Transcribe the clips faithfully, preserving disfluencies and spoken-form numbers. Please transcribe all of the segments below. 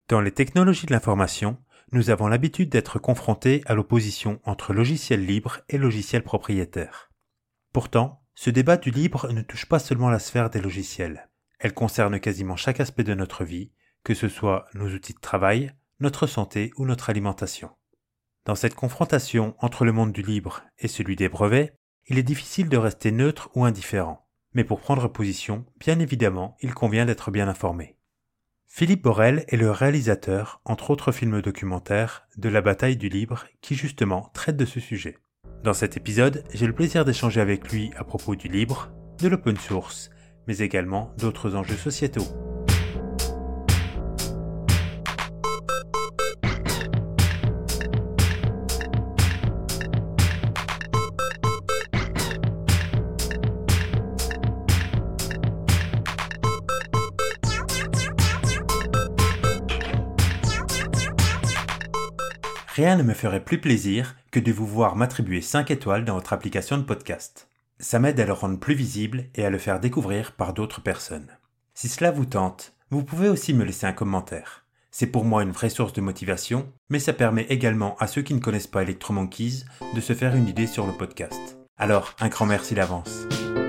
Dans les technologies de l'information, nous avons l'habitude d'être confrontés à l'opposition entre logiciels libres et logiciels propriétaires. Pourtant, ce débat du libre ne touche pas seulement la sphère des logiciels. Elle concerne quasiment chaque aspect de notre vie, que ce soit nos outils de travail, notre santé ou notre alimentation. Dans cette confrontation entre le monde du libre et celui des brevets, il est difficile de rester neutre ou indifférent. Mais pour prendre position, bien évidemment, il convient d'être bien informé. Philippe Borel est le réalisateur, entre autres films documentaires, de La bataille du libre qui justement traite de ce sujet. Dans cet épisode, j'ai le plaisir d'échanger avec lui à propos du libre, de l'open source, mais également d'autres enjeux sociétaux. Rien ne me ferait plus plaisir que de vous voir m'attribuer cinq étoiles dans votre application de podcast. Ça m'aide à le rendre plus visible et à le faire découvrir par d'autres personnes. Si cela vous tente, vous pouvez aussi me laisser un commentaire. C'est pour moi une vraie source de motivation, mais ça permet également à ceux qui ne connaissent pas Electromonkeys de se faire une idée sur le podcast. Alors, un grand merci d'avance.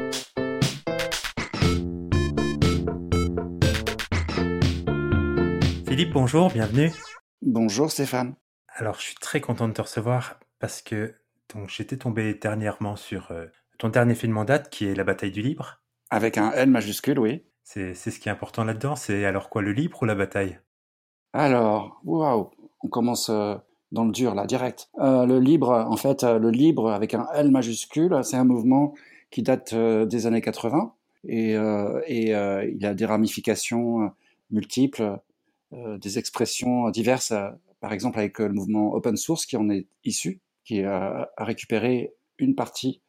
Philippe, bonjour, bienvenue. Bonjour Stéphane. Alors, je suis très content de te recevoir parce que donc, j'étais tombé dernièrement sur euh, ton dernier film en date qui est La bataille du libre. Avec un L majuscule, oui. C'est, c'est ce qui est important là-dedans. C'est alors quoi, le libre ou la bataille? Alors, waouh, on commence euh, dans le dur là, direct. Euh, le libre, en fait, euh, le libre avec un L majuscule, c'est un mouvement qui date euh, des années quatre-vingts et, euh, et euh, il a des ramifications euh, multiples, euh, des expressions diverses. euh, par exemple, avec euh, le mouvement open source qui en est issu, qui euh, a récupéré une partie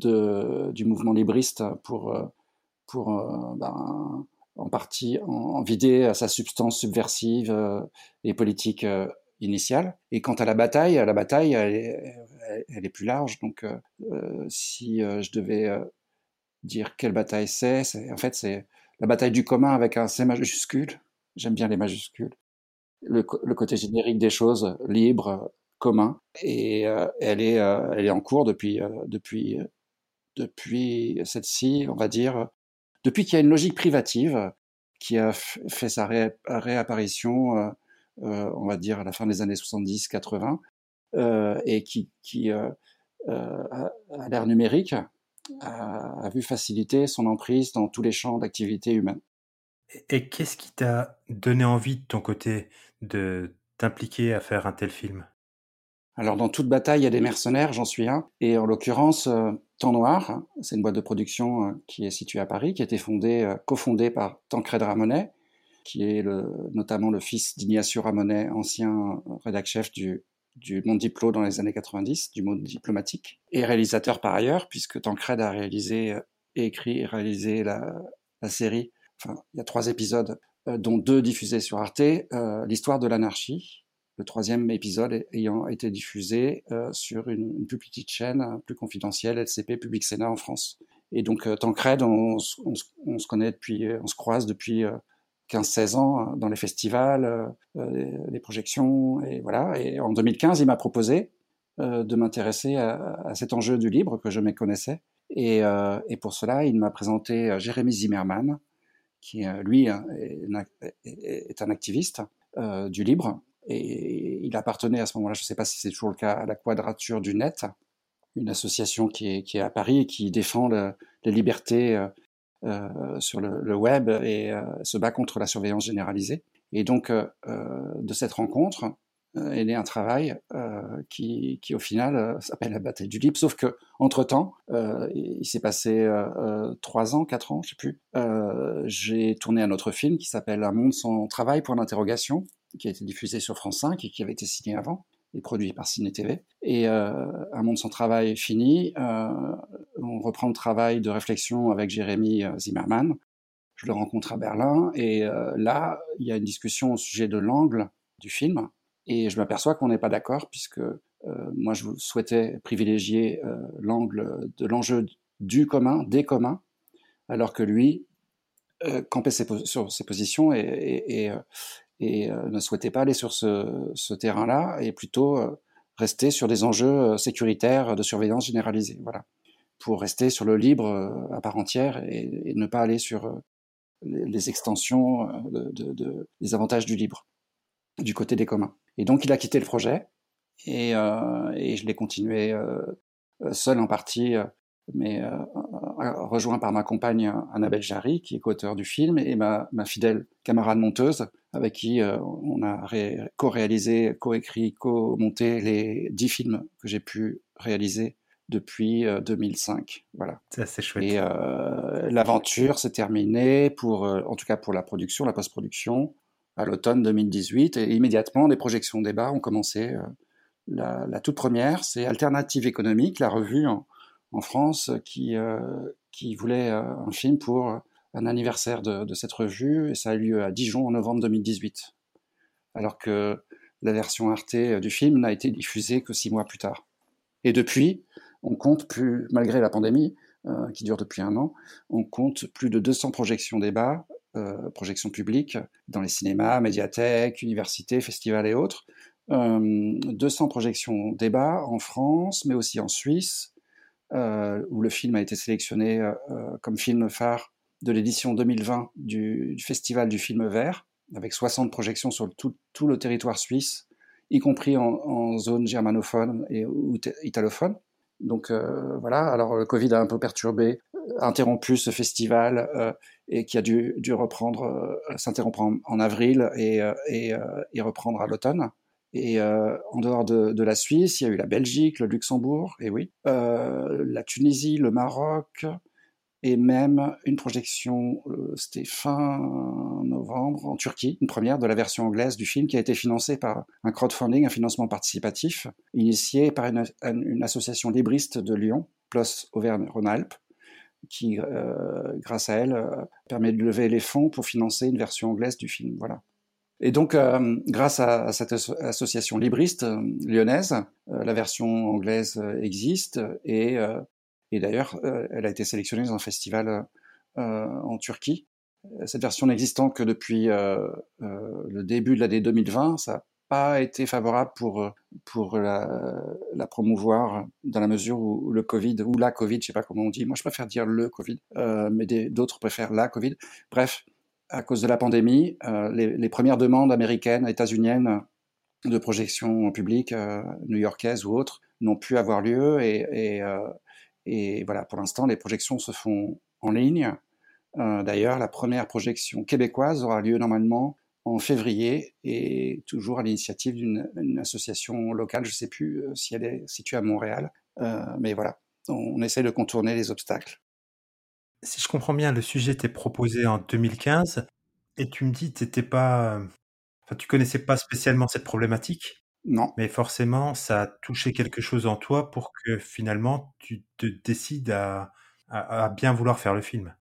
de, du mouvement libriste pour euh, pour euh, ben, en partie en, en vider sa substance subversive euh, et politique euh, initiale. Et quant à la bataille, la bataille, elle est, elle, elle est plus large. Donc, euh, euh, si euh, je devais euh, dire quelle bataille c'est, c'est, en fait, c'est la bataille du commun avec un C majuscule. J'aime bien les majuscules. Le, le côté générique des choses, libre, commun. Et euh, elle, est, euh, elle est en cours depuis, euh, depuis, euh, depuis celle-ci, on va dire, depuis qu'il y a une logique privative qui a f- fait sa ré- réapparition, euh, euh, on va dire, à la fin des années soixante-dix quatre-vingts, euh, et qui, qui euh, euh, à, à l'ère numérique, a, a vu faciliter son emprise dans tous les champs d'activité humaine. Et, et qu'est-ce qui t'a donné envie de ton côté de t'impliquer à faire un tel film? Alors, dans toute bataille, il y a des mercenaires, j'en suis un. Et en l'occurrence, euh, Temps Noir, c'est une boîte de production euh, qui est située à Paris, qui a été fondée, euh, cofondée par Tancred Ramonet, qui est le, notamment le fils d'Ignacio Ramonet, ancien rédac-chef du, du Monde Diplo dans les années quatre-vingt-dix, du Monde diplomatique, et réalisateur par ailleurs, puisque Tancred a réalisé, euh, écrit et réalisé la, la série, enfin, il y a trois épisodes, euh, dont deux diffusés sur Arte, euh, l'histoire de l'anarchie, le troisième épisode ayant été diffusé euh, sur une, une plus petite chaîne, euh, plus confidentielle, L C P Public Sénat en France. Et donc euh, Tancred, on, on, on, se connaît depuis, on se croise depuis euh, quinze seize ans dans les festivals, euh, les projections, et voilà. Et en deux mille quinze, il m'a proposé euh, de m'intéresser à, à cet enjeu du libre que je méconnaissais. Et, euh, et pour cela, il m'a présenté Jérémy Zimmerman, qui lui est, est un activiste euh, du libre. Et il appartenait à ce moment-là, je ne sais pas si c'est toujours le cas, à la Quadrature du Net, une association qui est, qui est à Paris et qui défend le, les libertés euh, euh, sur le, le web et euh, se bat contre la surveillance généralisée. Et donc, euh, de cette rencontre euh, est né un travail euh, qui, qui, au final, euh, s'appelle la bataille du libre. Sauf que, entre-temps, euh, il s'est passé trois ans, quatre ans, je ne sais plus. Euh, j'ai tourné un autre film qui s'appelle Un monde sans travail, point d'interrogation, qui a été diffusé sur France cinq et qui avait été signé avant et produit par Ciné T V. Et euh, Un monde sans travail fini, euh, on reprend le travail de réflexion avec Jérémy Zimmerman. Je le rencontre à Berlin et euh, là, il y a une discussion au sujet de l'angle du film et je m'aperçois qu'on n'est pas d'accord puisque euh, moi, je souhaitais privilégier euh, l'angle de l'enjeu du commun, des communs, alors que lui euh, campait ses sur ses positions et, et, et, et euh, ne souhaitait pas aller sur ce, ce terrain-là et plutôt euh, rester sur des enjeux sécuritaires de surveillance généralisée, voilà, pour rester sur le libre euh, à part entière et, et ne pas aller sur euh, les, les extensions euh, de, de, de, des avantages du libre, du côté des communs. Et donc il a quitté le projet et, euh, et je l'ai continué euh, seul en partie, euh, mais euh, rejoint par ma compagne Annabelle Jarry, qui est co-auteure du film, et ma, ma fidèle camarade monteuse, avec qui euh, on a ré- co-réalisé, co-écrit, co-monté les dix films que j'ai pu réaliser depuis euh, deux mille cinq. Voilà. C'est assez chouette. Et euh, l'aventure s'est terminée, pour, euh, en tout cas pour la production, la post-production, à l'automne deux mille dix-huit, et immédiatement les projections débat ont commencé. Euh, la, la toute première, c'est Alternative économique, la revue en, en France qui, euh, qui voulait euh, un film pour un anniversaire de, de cette revue, et ça a eu lieu à Dijon en novembre deux mille dix-huit, alors que la version Arte du film n'a été diffusée que six mois plus tard. Et depuis, on compte plus, malgré la pandémie, euh, qui dure depuis un an, on compte plus de deux cents projections débat, euh, projections publiques, dans les cinémas, médiathèques, universités, festivals et autres. Euh, deux cents projections débat en France, mais aussi en Suisse, euh, où le film a été sélectionné euh, comme film phare de l'édition deux mille vingt du, du Festival du film vert, avec soixante projections sur le, tout, tout le territoire suisse, y compris en, en zone germanophone et ou italophone. Donc euh, voilà, alors le Covid a un peu perturbé, interrompu ce festival euh, et qui a dû, dû reprendre, euh, s'interrompre en, en avril et, euh, et, euh, et reprendre à l'automne. Et euh, en dehors de, de la Suisse, il y a eu la Belgique, le Luxembourg, et oui, euh, la Tunisie, le Maroc, et même une projection, euh, c'était fin novembre, en Turquie, une première de la version anglaise du film qui a été financée par un crowdfunding, un financement participatif, initié par une, une association libriste de Lyon, PLOS Auvergne-Rhône-Alpes, qui, euh, grâce à elle, euh, permet de lever les fonds pour financer une version anglaise du film. Voilà. Et donc, euh, grâce à, à cette asso- association libriste euh, lyonnaise, euh, la version anglaise euh, existe et, euh, et d'ailleurs, euh, elle a été sélectionnée dans un festival euh, en Turquie. Cette version n'existant que depuis euh, euh, le début de l'année deux mille vingt, ça n'a pas été favorable pour, pour la, la promouvoir dans la mesure où, où le Covid, ou la Covid, je sais pas comment on dit, moi je préfère dire le Covid, euh, mais des, d'autres préfèrent la Covid. Bref, à cause de la pandémie, euh, les, les premières demandes américaines, états-uniennes de projection publique, euh, new-yorkaise ou autres, n'ont pu avoir lieu. Et, et, euh, et voilà, pour l'instant, les projections se font en ligne. Euh, d'ailleurs, la première projection québécoise aura lieu normalement en février, et toujours à l'initiative d'une une association locale. Je ne sais plus euh, si elle est située à Montréal, euh, mais voilà, on, on essaie de contourner les obstacles. Si je comprends bien, le sujet t'est proposé en deux mille quinze et tu me dis t'étais pas, euh, enfin tu connaissais pas spécialement cette problématique, Non. mais forcément ça a touché quelque chose en toi pour que finalement tu te décides à, à, à bien vouloir faire le film.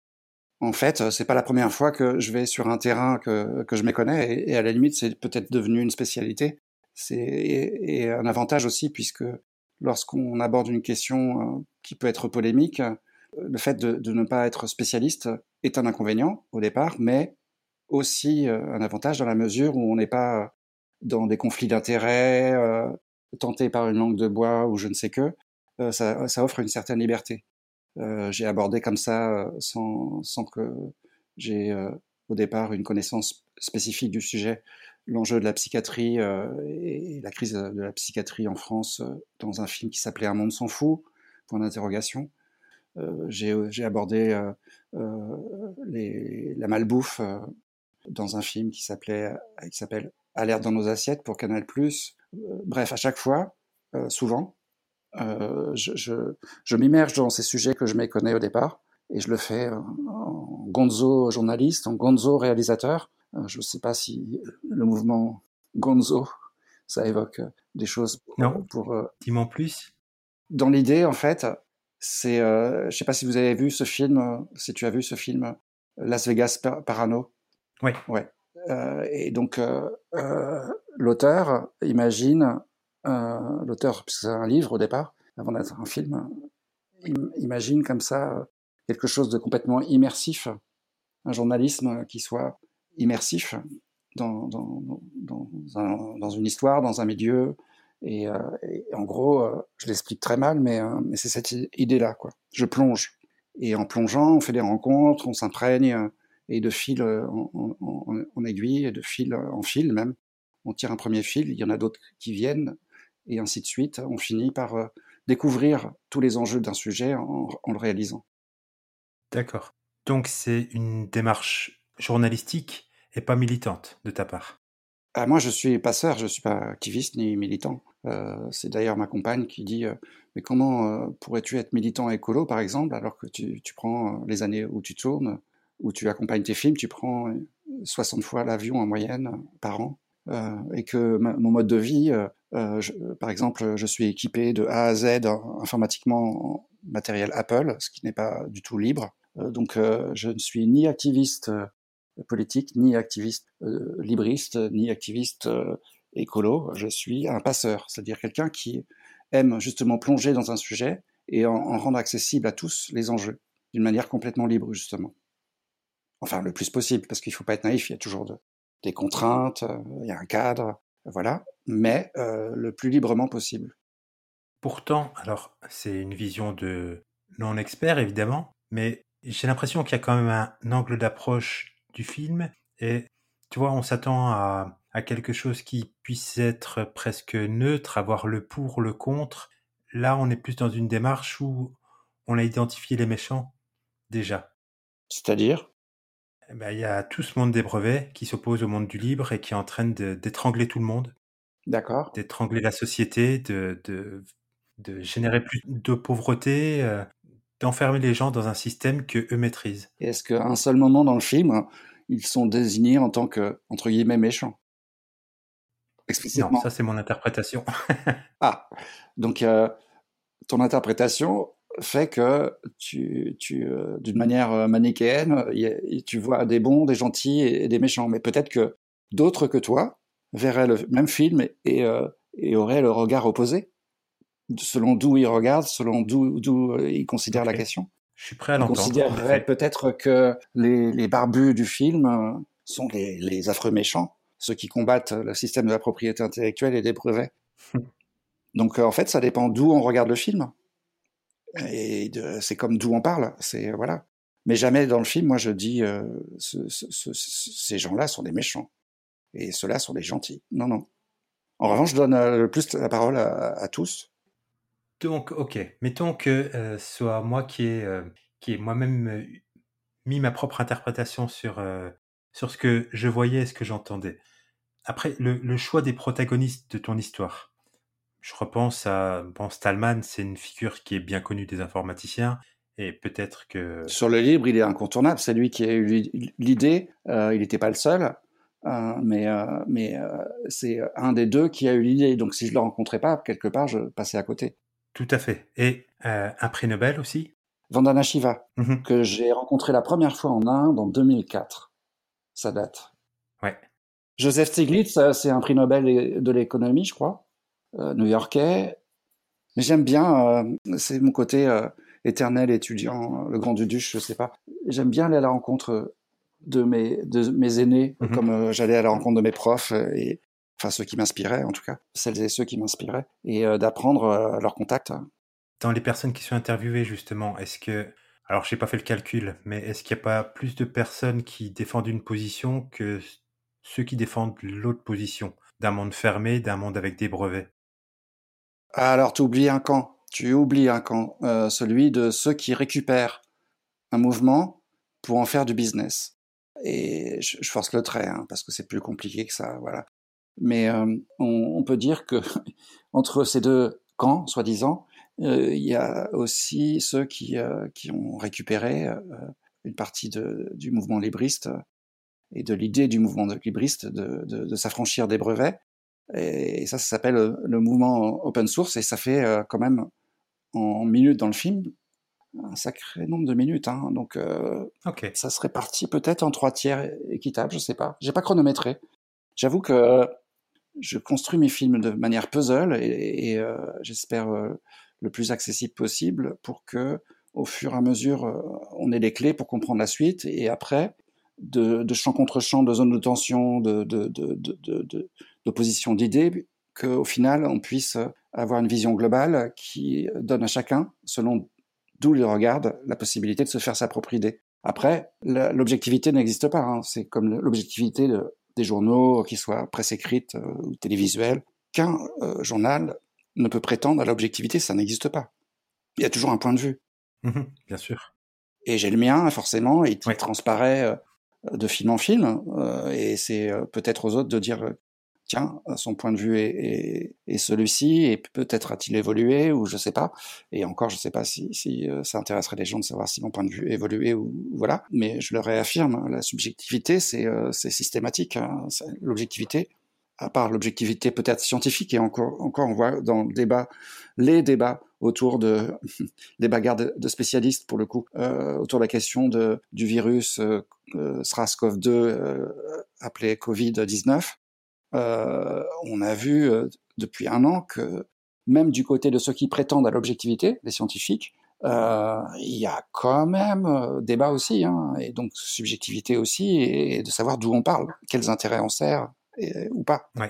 En fait, c'est pas la première fois que je vais sur un terrain que, que je méconnais, et, et à la limite, c'est peut-être devenu une spécialité. C'est et, et un avantage aussi, puisque lorsqu'on aborde une question euh, qui peut être polémique, euh, le fait de, de ne pas être spécialiste est un inconvénient au départ, mais aussi euh, un avantage dans la mesure où on n'est pas dans des conflits d'intérêts, euh, tenté par une langue de bois ou je ne sais que. Euh, ça, ça offre une certaine liberté. Euh, j'ai abordé comme ça, euh, sans, sans que j'ai euh, au départ une connaissance spécifique du sujet, l'enjeu de la psychiatrie euh, et, et la crise de la psychiatrie en France euh, dans un film qui s'appelait Un monde s'en fout, point d'interrogation. Euh, j'ai, j'ai abordé euh, euh, les, la malbouffe euh, dans un film qui s'appelait, qui s'appelle Alerte dans nos assiettes pour Canal+. Euh, bref, à chaque fois, euh, souvent, euh, je, je, je m'immerge dans ces sujets que je méconnais au départ, et je le fais en gonzo journaliste, en gonzo réalisateur. Euh, je ne sais pas si le mouvement gonzo, ça évoque des choses pour... Non? pour euh, Dis-moi en plus. Dans l'idée, en fait, c'est... Euh, je ne sais pas si vous avez vu ce film, euh, si tu as vu ce film Las Vegas Parano. Oui. Ouais. Euh, et donc, euh, euh, l'auteur imagine, euh, l'auteur, puisque c'est un livre au départ, avant d'être un film, im- imagine comme ça euh, quelque chose de complètement immersif, un journalisme qui soit immersif, dans, dans, dans, un, dans une histoire, dans un milieu. Et, euh, et en gros, euh, je l'explique très mal, mais, euh, mais c'est cette idée-là, quoi. Je plonge. Et en plongeant, on fait des rencontres, on s'imprègne, euh, et de fil en, en, en, en aiguille, et de fil en fil même. On tire un premier fil, il y en a d'autres qui viennent, et ainsi de suite. On finit par euh, découvrir tous les enjeux d'un sujet en, en le réalisant. D'accord. Donc c'est une démarche journalistique et pas militante de ta part. Ah, moi, je suis passeur, je suis pas activiste ni militant. Euh, c'est d'ailleurs ma compagne qui dit euh, mais comment euh, pourrais-tu être militant écolo, par exemple, alors que tu, tu prends euh, les années où tu tournes, où tu accompagnes tes films, tu prends euh, soixante fois l'avion en moyenne euh, par an, euh, et que ma- mon mode de vie, euh, euh, je- par exemple, je suis équipé de A à Z euh, informatiquement en matériel Apple, ce qui n'est pas du tout libre. Euh, donc, euh, je ne suis ni activiste euh, politique, ni activiste euh, libriste, ni activiste euh, écolo. Je suis un passeur, c'est-à-dire quelqu'un qui aime justement plonger dans un sujet et en, en rendre accessible à tous les enjeux, d'une manière complètement libre, justement. Enfin, le plus possible, parce qu'il ne faut pas être naïf, il y a toujours de, des contraintes, euh, il y a un cadre, voilà, mais euh, le plus librement possible. Pourtant, alors c'est une vision de non-expert évidemment, mais j'ai l'impression qu'il y a quand même un angle d'approche du film et tu vois, on s'attend à, à quelque chose qui puisse être presque neutre, avoir le pour, le contre. Là, on est plus dans une démarche où on a identifié les méchants déjà. C'est-à-dire, Eh ben, il y a tout ce monde des brevets qui s'oppose au monde du libre et qui est en train de- d'étrangler tout le monde, d'accord. d'étrangler la société, de, de, de générer plus de pauvreté, euh, d'enfermer les gens dans un système que eux maîtrisent. Et est-ce qu'à un seul moment dans le film, ils sont désignés en tant que, entre guillemets, méchants, Non, ça explicitement? c'est mon interprétation. Ah, donc euh, ton interprétation fait que tu, tu euh, d'une manière euh, manichéenne, y a- tu vois des bons, des gentils et, et des méchants. Mais peut-être que d'autres que toi verraient le même film et, euh, et auraient le regard opposé, selon d'où ils regardent, selon d'où d'où euh, ils considèrent la Ok, question. je suis prêt à Ils l'entendre, en considéreraient effet. peut-être que les, les barbus du film euh, sont les, les affreux méchants, ceux qui combattent le système de la propriété intellectuelle et des brevets. Donc euh, en fait, ça dépend d'où on regarde le film. Et de, c'est comme d'où on parle, c'est voilà. Mais jamais dans le film, moi je dis euh, ce, ce, ce, ces gens-là sont des méchants et ceux-là sont des gentils. Non, non. En revanche, je donne euh, le plus la parole à, à tous. Donc, ok, mettons que euh, ce soit moi qui ai, euh, qui ai moi-même euh, mis ma propre interprétation sur, euh, sur ce que je voyais et ce que j'entendais. Après, le, le choix des protagonistes de ton histoire. Je repense à bon, Stallman, c'est une figure qui est bien connue des informaticiens, et peut-être que... Sur le livre, il est incontournable. C'est lui qui a eu l'idée. Euh, il n'était pas le seul, euh, mais, euh, mais euh, c'est un des deux qui a eu l'idée. Donc si je le rencontrais pas, quelque part, je passais à côté. Tout à fait. Et euh, un prix Nobel aussi. Vandana Shiva, Mhm. que j'ai rencontré la première fois en Inde en deux mille quatre. Ça date. Ouais. Joseph Stiglitz, euh, c'est un prix Nobel de l'économie, je crois, euh, new-yorkais. Mais j'aime bien, euh, c'est mon côté euh, éternel étudiant, le grand duduche, je sais pas. J'aime bien aller à la rencontre de mes, de mes aînés, Mhm. comme euh, j'allais à la rencontre de mes profs, euh, et enfin ceux qui m'inspiraient en tout cas, celles et ceux qui m'inspiraient, et euh, d'apprendre euh, leur contact. Dans les personnes qui sont interviewées, justement, est-ce que... Alors, j'ai pas fait le calcul, mais est-ce qu'il n'y a pas plus de personnes qui défendent une position que ceux qui défendent l'autre position, d'un monde fermé, d'un monde avec des brevets? Ah, alors tu oublies un camp, tu oublies un camp, euh, celui de ceux qui récupèrent un mouvement pour en faire du business. Et je, je force le trait, hein, parce que c'est plus compliqué que ça, voilà. Mais euh, on, on peut dire que entre ces deux camps, soi-disant, euh, il y a aussi ceux qui, euh, qui ont récupéré euh, une partie de, du mouvement libriste et de l'idée du mouvement libriste de, de, de s'affranchir des brevets. Et, et ça, ça s'appelle le mouvement open source, et ça fait euh, quand même en minutes dans le film un sacré nombre de minutes. Hein. Donc euh, Ok. ça se répartit peut-être en trois tiers équitables, je sais pas. J'ai pas chronométré. J'avoue que je construis mes films de manière puzzle et, et euh, j'espère euh, le plus accessible possible pour que, au fur et à mesure, euh, on ait les clés pour comprendre la suite et après, de, de champ contre champ, de zone de tension, de, de, de, de, de, de, d'opposition d'idées, qu'au final, on puisse avoir une vision globale qui donne à chacun, selon d'où il regarde, la possibilité de se faire sa propre idée. Après, la, l'objectivité n'existe pas. Hein. C'est comme l'objectivité de, des journaux, qu'ils soient presse écrite euh, ou télévisuelle. Qu'un euh, journal ne peut prétendre à l'objectivité, ça n'existe pas. Il y a toujours un point de vue. Mmh, bien sûr. Et j'ai le mien, forcément, et il Oui. transparaît euh, de film en film. Euh, et c'est euh, peut-être aux autres de dire, euh, tiens, son point de vue est, est, est celui-ci, et peut-être a-t-il évolué, ou je sais pas. Et encore, je sais pas si, si euh, ça intéresserait les gens de savoir si mon point de vue a évolué, ou voilà. Mais je le réaffirme, la subjectivité, c'est, euh, c'est systématique. Hein. C'est, l'objectivité, à part l'objectivité peut-être scientifique, et encore, encore on voit dans le débat, les débats autour de des bagarres de, de spécialistes pour le coup, euh, autour de la question de, du virus euh, euh, SARS-CoV deux euh, appelé covid dix-neuf. Euh, on a vu euh, depuis un an que même du côté de ceux qui prétendent à l'objectivité, les scientifiques, euh, il y a quand même euh, débat aussi, hein, et donc subjectivité aussi, et, et de savoir d'où on parle, quels intérêts on sert, et, ou pas. Ouais.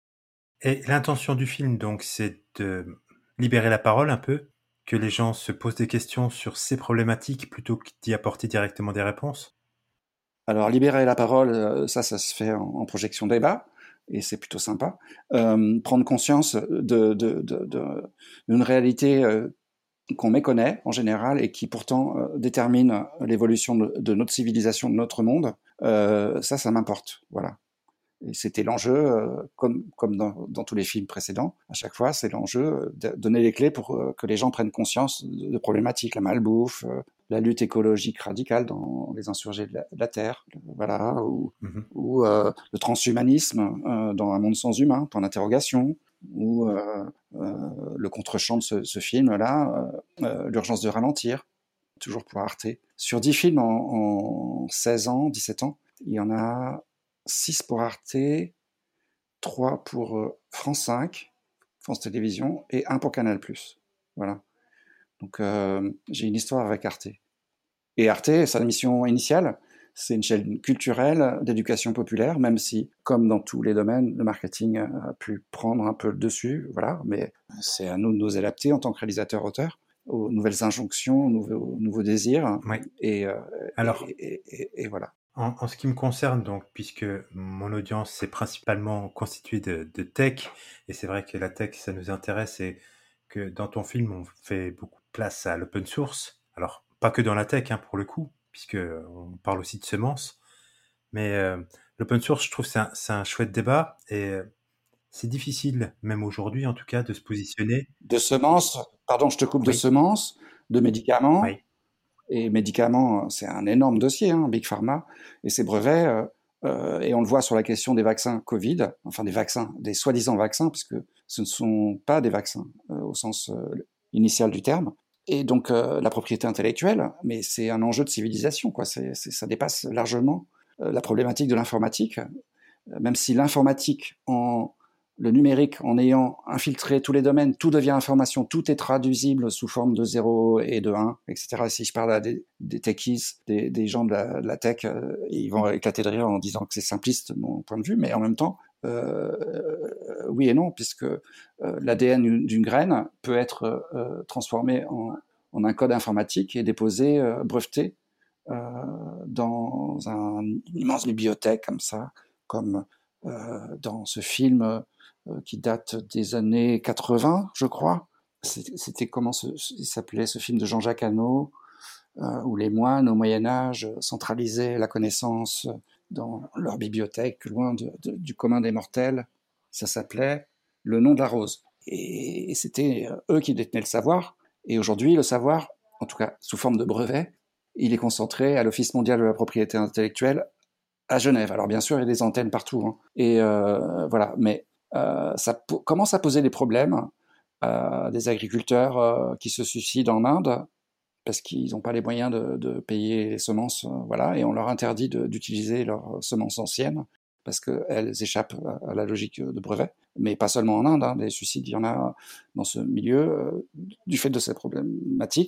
Et l'intention du film, donc, c'est de libérer la parole un peu, que les gens se posent des questions sur ces problématiques plutôt que d'y apporter directement des réponses. Alors, libérer la parole, ça, ça se fait en, en projection débat, et c'est plutôt sympa. Euh, prendre conscience de, de, de, de, d'une réalité euh, qu'on méconnaît en général et qui pourtant euh, détermine l'évolution de, de notre civilisation, de notre monde, euh, ça, ça m'importe. Voilà. Et c'était l'enjeu, euh, comme, comme dans, dans tous les films précédents, à chaque fois, c'est l'enjeu de donner les clés pour euh, que les gens prennent conscience de, de problématiques, la malbouffe, euh, la lutte écologique radicale dans les insurgés de la, de la Terre, voilà, ou, Mmh. ou euh, le transhumanisme euh, dans un monde sans humain, point d'interrogation, ou euh, euh, le contre-champ de ce, ce film-là, euh, euh, l'urgence de ralentir, toujours pour Arte. Sur dix films en, en seize ans, dix-sept ans, il y en a six pour Arte, trois pour euh, France cinq, France Télévisions, et un pour Canal+. Voilà. Donc euh, j'ai une histoire avec Arte. Et Arte, sa mission initiale, c'est une chaîne culturelle d'éducation populaire, même si, comme dans tous les domaines, le marketing a pu prendre un peu le dessus, voilà, mais c'est à nous de nous adapter en tant que réalisateurs-auteurs aux nouvelles injonctions, aux nouveaux, aux nouveaux désirs, Oui. et, euh, Alors, et, et, et, et voilà. En, en ce qui me concerne, donc, puisque mon audience c'est principalement constituée de, de tech, et c'est vrai que la tech, ça nous intéresse, et que dans ton film, on fait beaucoup de place à l'open source. Alors, pas que dans la tech, hein, pour le coup, puisque on parle aussi de semences, mais euh, l'open source, je trouve, c'est un, c'est un chouette débat, et euh, c'est difficile, même aujourd'hui en tout cas, de se positionner. De semences, pardon, je te coupe, de Oui, semences, de médicaments. oui, Et médicaments, c'est un énorme dossier, hein, Big Pharma, et ses brevets, euh, euh, et on le voit sur la question des vaccins Covid, enfin des vaccins, des soi-disant vaccins, puisque ce ne sont pas des vaccins euh, au sens euh, initial du terme. Et donc euh, la propriété intellectuelle, mais c'est un enjeu de civilisation, quoi. C'est, c'est, ça dépasse largement euh, la problématique de l'informatique, euh, même si l'informatique en le numérique, en ayant infiltré tous les domaines, tout devient information, tout est traduisible sous forme de zéro et de un, et cetera. Si je parle à des, des techies, des, des gens de la, de la tech, euh, ils vont éclater de rire en disant que c'est simpliste, mon point de vue, mais en même temps, euh, oui et non, puisque euh, l'A D N d'une graine peut être euh, transformé en, en un code informatique et déposé, euh, breveté, euh, dans un, une immense bibliothèque comme ça, comme euh, dans ce film euh, qui date des années quatre-vingts, je crois. C'était comment ce, il s'appelait ce film de Jean-Jacques Hano, euh, où les moines au Moyen Âge centralisaient la connaissance dans leur bibliothèque, loin de, de, du commun des mortels. Ça s'appelait Le nom de la rose. Et, et c'était eux qui détenaient le savoir. Et aujourd'hui, le savoir, en tout cas sous forme de brevet, il est concentré à l'Office mondial de la propriété intellectuelle à Genève. Alors bien sûr, il y a des antennes partout. Hein. Et euh, voilà, mais euh, ça po- commence à poser des problèmes à des agriculteurs euh, qui se suicident en Inde parce qu'ils n'ont pas les moyens de, de payer les semences, euh, voilà, et on leur interdit de, d'utiliser leurs semences anciennes parce qu'elles échappent à, à la logique de brevet. Mais pas seulement en Inde, hein, des suicides, il y en a dans ce milieu euh, du fait de ces problématiques-là.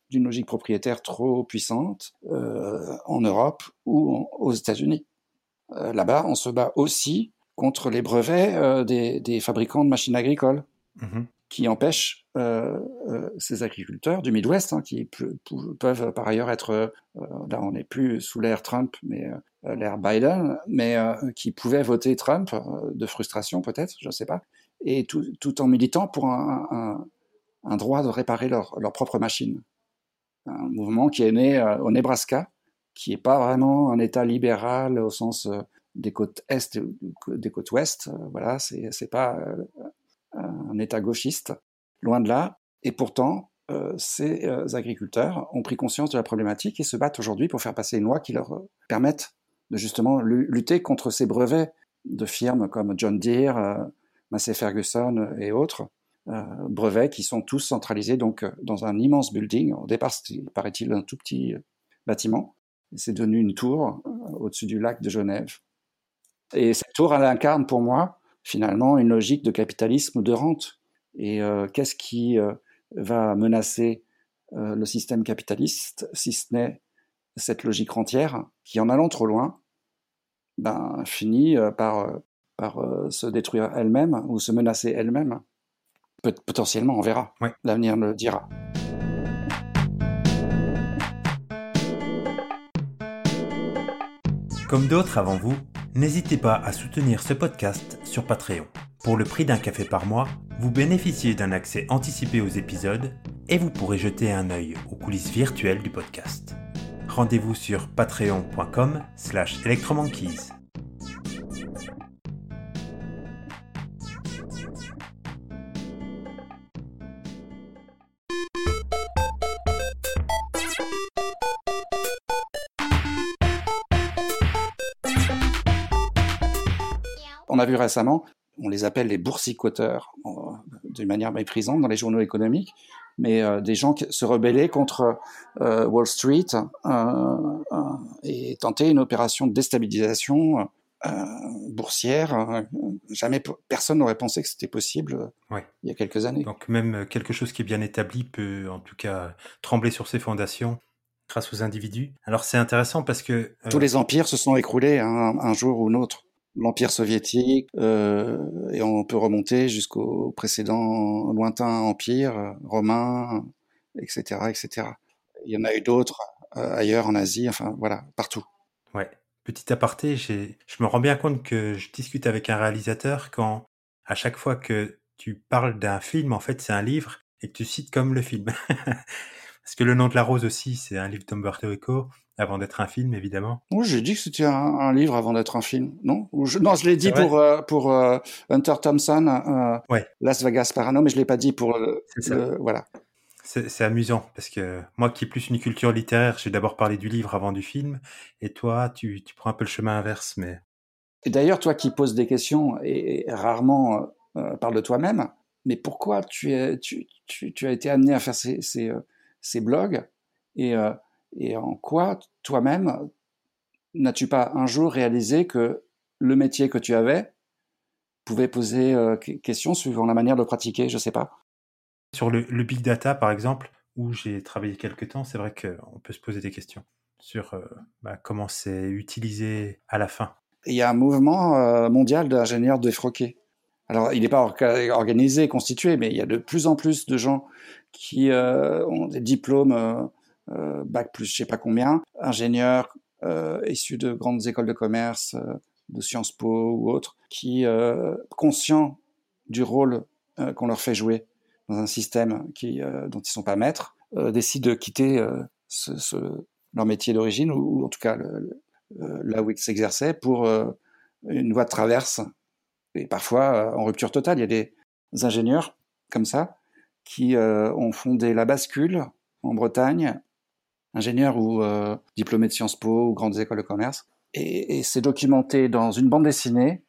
d'une logique propriétaire trop puissante euh, en Europe ou en, aux États-Unis. Euh, là-bas, on se bat aussi contre les brevets euh, des, des fabricants de machines agricoles, mmh. qui empêchent euh, euh, ces agriculteurs du Midwest, hein, qui pe- pe- peuvent par ailleurs être, euh, là on n'est plus sous l'ère Trump, mais euh, l'ère Biden, mais euh, qui pouvaient voter Trump, euh, de frustration peut-être, je ne sais pas, et tout, tout en militant pour un, un, un droit de réparer leur, leur propre machine. Un mouvement qui est né euh, au Nebraska, qui n'est pas vraiment un État libéral au sens euh, des côtes est et des côtes ouest. Euh, voilà, c'est c'est pas euh, un État gauchiste, loin de là. Et pourtant, euh, ces euh, agriculteurs ont pris conscience de la problématique et se battent aujourd'hui pour faire passer une loi qui leur euh, permette de justement lutter contre ces brevets de firmes comme John Deere, euh, Massey Ferguson et autres. Euh, brevets qui sont tous centralisés donc dans un immense building. Au départ, c'était, paraît-il, un tout petit bâtiment. C'est devenu une tour euh, au-dessus du lac de Genève. Et cette tour, elle incarne pour moi, finalement, une logique de capitalisme de rente. Et euh, qu'est-ce qui euh, va menacer euh, le système capitaliste, si ce n'est cette logique rentière, qui, en allant trop loin, ben, finit euh, par, par euh, se détruire elle-même ou se menacer elle-même. Potentiellement, on verra. Ouais. L'avenir le dira. Comme d'autres avant vous, n'hésitez pas à soutenir ce podcast sur Patreon. Pour le prix d'un café par mois, vous bénéficiez d'un accès anticipé aux épisodes et vous pourrez jeter un œil aux coulisses virtuelles du podcast. Rendez-vous sur patreon.com slash electromonkeys. On a vu récemment, on les appelle les boursicoteurs, euh, d'une manière méprisante dans les journaux économiques, mais euh, des gens qui se rebellaient contre euh, Wall Street euh, euh, et tentaient une opération de déstabilisation euh, boursière. Euh, jamais personne n'aurait pensé que c'était possible ouais. il y a quelques années. Donc même quelque chose qui est bien établi peut en tout cas trembler sur ses fondations grâce aux individus. Alors c'est intéressant parce que... Euh... Tous les empires se sont écroulés hein, un jour ou l'autre. L'Empire soviétique, euh, et on peut remonter jusqu'aux précédents lointains empires, euh, romains, et cetera, et cetera. Il y en a eu d'autres euh, ailleurs en Asie, enfin voilà, partout. Ouais. Petit aparté, j'ai... je me rends bien compte que je discute avec un réalisateur quand, à chaque fois que tu parles d'un film, en fait, c'est un livre et que tu cites comme le film. Parce que Le Nom de la Rose aussi, c'est un livre d'Umberto Eco, avant d'être un film, évidemment. Oui, j'ai dit que c'était un, un livre avant d'être un film, non Ou je, Non, je l'ai dit pour, euh, pour euh, Hunter Thompson, euh, ouais. Las Vegas Parano, mais je l'ai pas dit pour le... C'est ça. le voilà. C'est, c'est amusant, parce que moi qui ai plus une culture littéraire, j'ai d'abord parlé du livre avant du film, et toi, tu, tu prends un peu le chemin inverse, mais... Et d'ailleurs, toi qui poses des questions, et, et rarement euh, parle de toi-même, mais pourquoi tu, es, tu, tu, tu as été amené à faire ces, ces, ces blogs, et, euh, et en quoi toi-même n'as-tu pas un jour réalisé que le métier que tu avais pouvait poser euh, question suivant la manière de le pratiquer, je ne sais pas. Sur le, le big data, par exemple, où j'ai travaillé quelques temps, c'est vrai qu'on peut se poser des questions sur euh, bah, comment c'est utilisé à la fin. Il y a un mouvement euh, mondial d'ingénieurs défroqués. Alors, il n'est pas or- organisé, constitué, mais il y a de plus en plus de gens qui euh, ont des diplômes, euh, euh, bac plus je sais pas combien, ingénieurs euh, issus de grandes écoles de commerce, euh, de Sciences Po ou autres, qui, euh, conscients du rôle euh, qu'on leur fait jouer dans un système qui, euh, dont ils ne sont pas maîtres, euh, décident de quitter euh, ce, ce, leur métier d'origine, ou, ou en tout cas le, le, là où ils s'exerçaient, pour euh, une voie de traverse, et parfois euh, en rupture totale. Il y a des ingénieurs comme ça qui euh, ont fondé La Bascule en Bretagne, ingénieurs ou euh, diplômés de Sciences Po ou grandes écoles de commerce, et, et c'est documenté dans une bande dessinée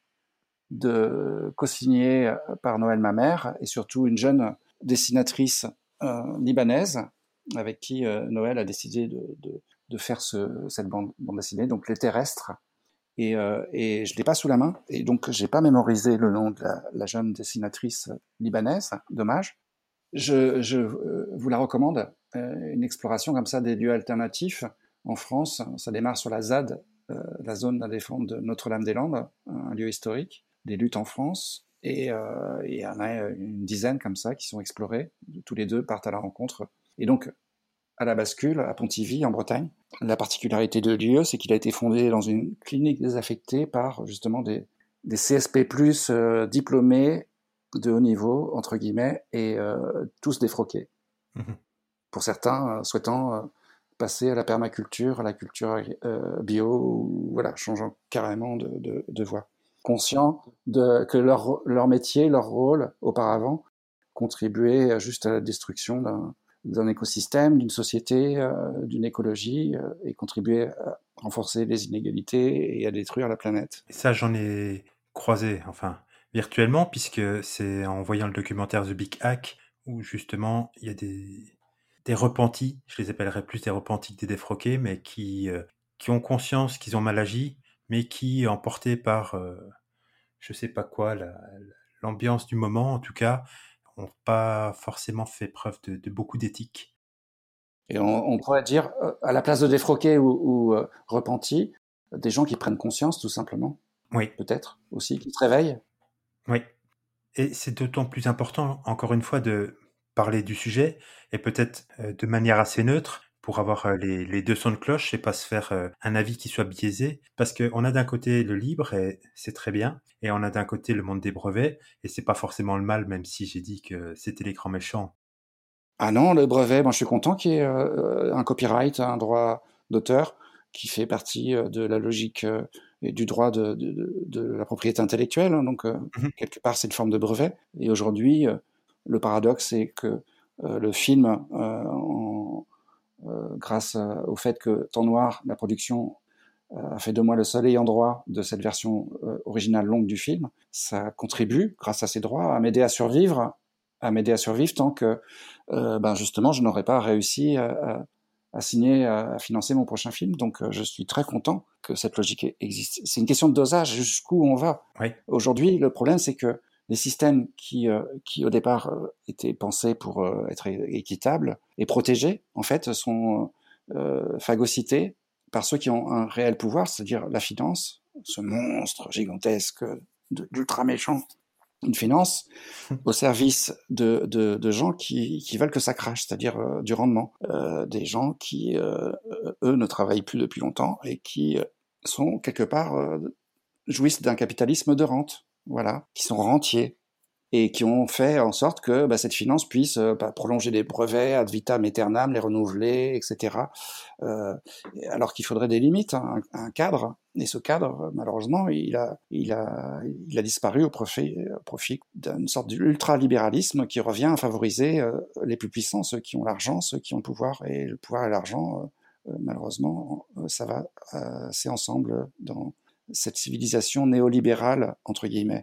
de co-signée par Noël Mamère et surtout une jeune dessinatrice euh, libanaise avec qui euh, Noël a décidé de, de, de faire ce, cette bande, bande dessinée, donc Les Terrestres. Et, euh, et je l'ai pas sous la main, et donc j'ai pas mémorisé le nom de la, la jeune dessinatrice libanaise, dommage. Je, je euh, vous la recommande. euh, une exploration comme ça des lieux alternatifs en France. Ça démarre sur la ZAD, euh, la zone à défendre de Notre-Dame-des-Landes, un lieu historique, des luttes en France. Et euh, il y en a une dizaine comme ça qui sont explorées. Tous les deux partent à la rencontre. Et donc, à la bascule, à Pontivy, en Bretagne, la particularité de lieu, c'est qu'il a été fondé dans une clinique désaffectée par justement des, des C S P plus, euh, diplômés de haut niveau, entre guillemets, et euh, tous défroqués. Mmh. Pour certains, euh, souhaitant euh, passer à la permaculture, à la culture euh, bio, ou voilà, changeant carrément de, de, de voie. Conscients de, que leur, leur métier, leur rôle, auparavant, contribuait juste à la destruction d'un, d'un écosystème, d'une société, euh, d'une écologie, euh, et contribuait à renforcer les inégalités et à détruire la planète. Et ça, j'en ai croisé, enfin, virtuellement, puisque c'est en voyant le documentaire The Big Hack, où justement, il y a des, des repentis, je les appellerais plus des repentis que des défroqués, mais qui, euh, qui ont conscience qu'ils ont mal agi, mais qui, emportés par, euh, je sais pas quoi, la, l'ambiance du moment, en tout cas, n'ont pas forcément fait preuve de, de beaucoup d'éthique. Et on, on pourrait dire, euh, à la place de défroqués ou, ou euh, repentis, des gens qui prennent conscience, tout simplement. Oui. Peut-être aussi, qui se réveillent. Oui. Et c'est d'autant plus important, encore une fois, de parler du sujet, et peut-être euh, de manière assez neutre, pour avoir euh, les, les deux sons de cloche et pas se faire euh, un avis qui soit biaisé. Parce qu'on a d'un côté le libre, et c'est très bien, et on a d'un côté le monde des brevets, et c'est pas forcément le mal, même si j'ai dit que c'était les grands méchants. Ah non, le brevet, moi je suis content qu'il y ait euh, un copyright, un droit d'auteur, qui fait partie euh, de la logique euh, et du droit de, de, de, de la propriété intellectuelle. Hein, donc, euh, Mhm. quelque part, c'est une forme de brevet. Et aujourd'hui, euh, le paradoxe, c'est que euh, le film, euh, en, euh, grâce à, au fait que Temps Noir, la production, euh, a fait de moi le seul ayant droit de cette version euh, originale longue du film, ça contribue, grâce à ces droits, à m'aider à survivre, à m'aider à survivre tant que, euh, ben justement, je n'aurais pas réussi à, à, à signer, à, à financer mon prochain film. Donc, euh, je suis très content que cette logique existe. C'est une question de dosage, jusqu'où on va. Oui. Aujourd'hui, le problème, c'est que les systèmes qui, euh, qui au départ euh, étaient pensés pour euh, être équitables et protégés, en fait, sont euh, phagocytés par ceux qui ont un réel pouvoir, c'est-à-dire la finance, ce monstre gigantesque d'ultra méchant, une finance au service de, de, de gens qui, qui veulent que ça crache, c'est-à-dire euh, du rendement. Euh, des gens qui, euh, eux, ne travaillent plus depuis longtemps et qui sont, quelque part, euh, jouissent d'un capitalisme de rente, voilà, qui sont rentiers et qui ont fait en sorte que bah, cette finance puisse euh, bah, prolonger des brevets ad vitam aeternam, les renouveler, et cetera. Euh, alors qu'il faudrait des limites, hein, un, un cadre. Et ce cadre, malheureusement, il a, il a, il a disparu au profit, au profit d'une sorte d'ultralibéralisme qui revient à favoriser euh, les plus puissants, ceux qui ont l'argent, ceux qui ont le pouvoir. Et le pouvoir et l'argent, euh, malheureusement, euh, ça va assez ensemble dans cette civilisation néolibérale, entre guillemets,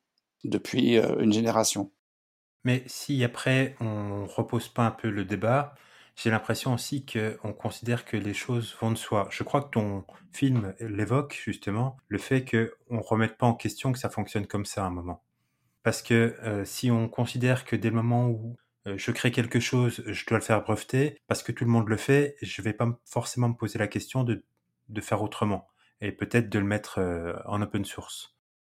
depuis euh, une génération. Mais si après on repose pas un peu le débat, j'ai l'impression aussi qu'on considère que les choses vont de soi. Je crois que ton film l'évoque justement, le fait qu'on ne remette pas en question que ça fonctionne comme ça à un moment. Parce que euh, si on considère que dès le moment où euh, je crée quelque chose, je dois le faire breveter, parce que tout le monde le fait, je vais pas forcément me poser la question de, de faire autrement. Et peut-être de le mettre euh, en open source.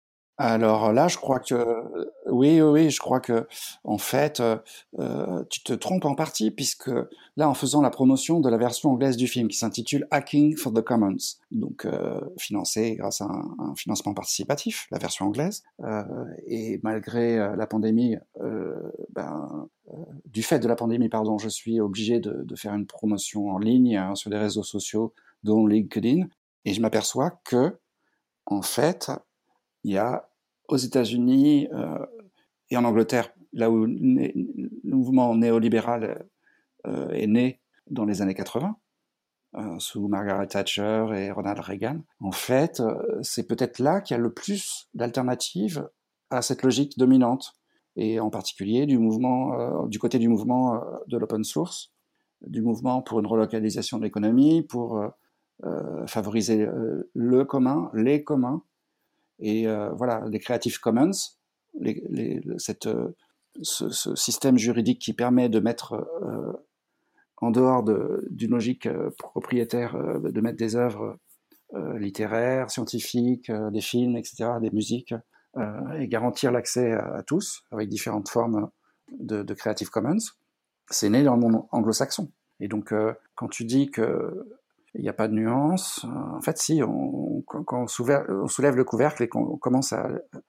Alors là, je crois que oui, oui, oui, je crois que en fait, euh, euh, tu te trompes en partie puisque là, en faisant la promotion de la version anglaise du film qui s'intitule Hacking for the Commons, donc euh, financé grâce à un, un financement participatif, la version anglaise, euh, et malgré euh, la pandémie, euh, ben, euh, du fait de la pandémie, pardon, je suis obligé de, de faire une promotion en ligne hein, sur les réseaux sociaux, dont LinkedIn, et je m'aperçois que en fait il y a aux États-Unis euh, et en Angleterre, là où le mouvement néolibéral euh, est né dans les années quatre-vingts, euh, sous Margaret Thatcher et Ronald Reagan, en fait, euh, c'est peut-être là qu'il y a le plus d'alternatives à cette logique dominante, et en particulier du mouvement, euh, du côté du mouvement euh, de l'open source, du mouvement pour une relocalisation de l'économie, pour euh, euh, favoriser euh, le commun, les communs, et euh, voilà, les Creative Commons, les, les, cette, euh, ce, ce système juridique qui permet de mettre euh, en dehors de, d'une logique euh, propriétaire euh, de mettre des œuvres euh, littéraires, scientifiques, euh, des films, et cetera, des musiques, euh, et garantir l'accès à, à tous avec différentes formes de, de Creative Commons, c'est né dans le monde anglo-saxon. Et donc, euh, quand tu dis que il n'y a pas de nuance, euh, en fait, si, on, quand, quand on, soulève, on soulève le couvercle et qu'on commence à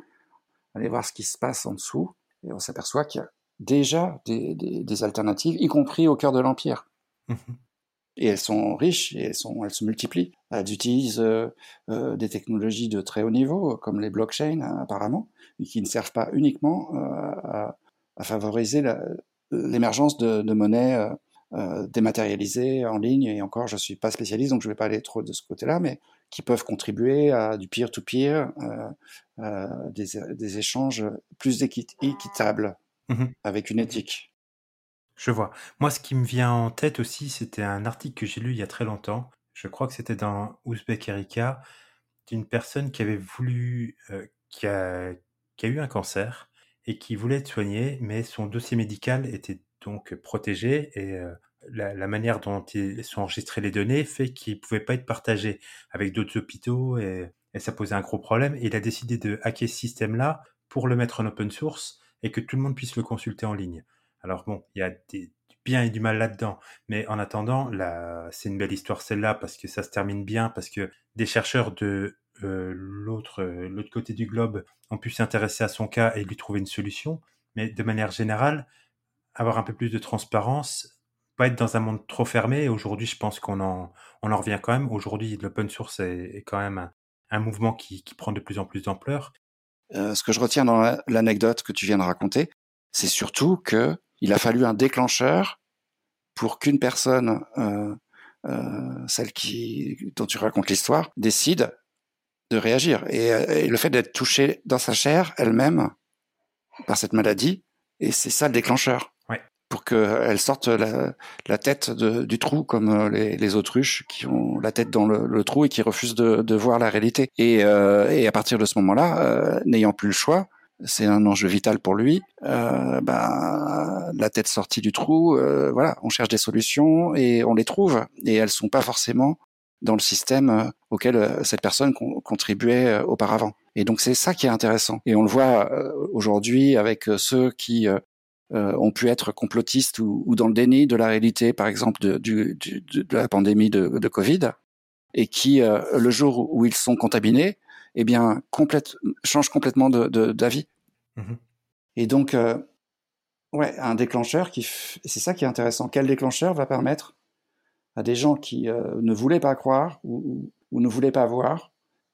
aller voir ce qui se passe en dessous, et on s'aperçoit qu'il y a déjà des, des, des alternatives, y compris au cœur de l'Empire. Mhm. Et elles sont riches et elles, sont, elles se multiplient. Elles utilisent euh, euh, des technologies de très haut niveau, comme les blockchains apparemment, et qui ne servent pas uniquement euh, à, à favoriser la, l'émergence de, de monnaies euh, euh, dématérialisées en ligne. Et encore, je ne suis pas spécialiste, donc je ne vais pas aller trop de ce côté-là, mais qui peuvent contribuer à du peer-to-peer, euh, euh, des, des échanges plus équit- équitables, Mhm. avec une éthique. Je vois. Moi, ce qui me vient en tête aussi, c'était un article que j'ai lu il y a très longtemps. Je crois que c'était dans Ouzbek Erika, d'une personne qui avait voulu, euh, qui a, qui a eu un cancer et qui voulait être soignée, mais son dossier médical était donc protégé et euh, la, la manière dont ils sont enregistrées les données fait qu'il ne pouvait pas être partagé avec d'autres hôpitaux et, et ça posait un gros problème. Et il a décidé de hacker ce système-là pour le mettre en open source et que tout le monde puisse le consulter en ligne. Alors bon, il y a des, du bien et du mal là-dedans, mais en attendant, là, c'est une belle histoire celle-là parce que ça se termine bien, parce que des chercheurs de euh, l'autre euh, l'autre côté du globe ont pu s'intéresser à son cas et lui trouver une solution. Mais de manière générale, avoir un peu plus de transparence, pas être dans un monde trop fermé. Et aujourd'hui, je pense qu'on en, on en revient quand même. Aujourd'hui, l'open source est, est quand même un, un mouvement qui, qui prend de plus en plus d'ampleur. Euh, ce que je retiens dans la- l'anecdote que tu viens de raconter, c'est surtout que il a fallu un déclencheur pour qu'une personne, euh, euh, celle qui, dont tu racontes l'histoire, décide de réagir. Et, euh, et le fait d'être touchée dans sa chair elle-même par cette maladie, et c'est ça le déclencheur. Ouais. Pour qu'elle sorte la, la tête de, du trou, comme euh, les, les autruches qui ont la tête dans le, le trou et qui refusent de, de voir la réalité. Et, euh, et à partir de ce moment-là, euh, n'ayant plus le choix, c'est un enjeu vital pour lui. Euh, ben, la tête sortie du trou, euh, voilà, on cherche des solutions et on les trouve. Et elles sont pas forcément dans le système auquel euh, cette personne con- contribuait euh, auparavant. Et donc c'est ça qui est intéressant. Et on le voit euh, aujourd'hui avec euh, ceux qui euh, euh, ont pu être complotistes ou, ou dans le déni de la réalité, par exemple de, du, du, de la pandémie de, de Covid, et qui, euh, le jour où ils sont contaminés, eh bien, complète, changent complètement de, de, d'avis. Mhm. Et donc, euh, ouais, un déclencheur qui, f... c'est ça qui est intéressant. Quel déclencheur va permettre à des gens qui euh, ne voulaient pas croire ou, ou, ou ne voulaient pas voir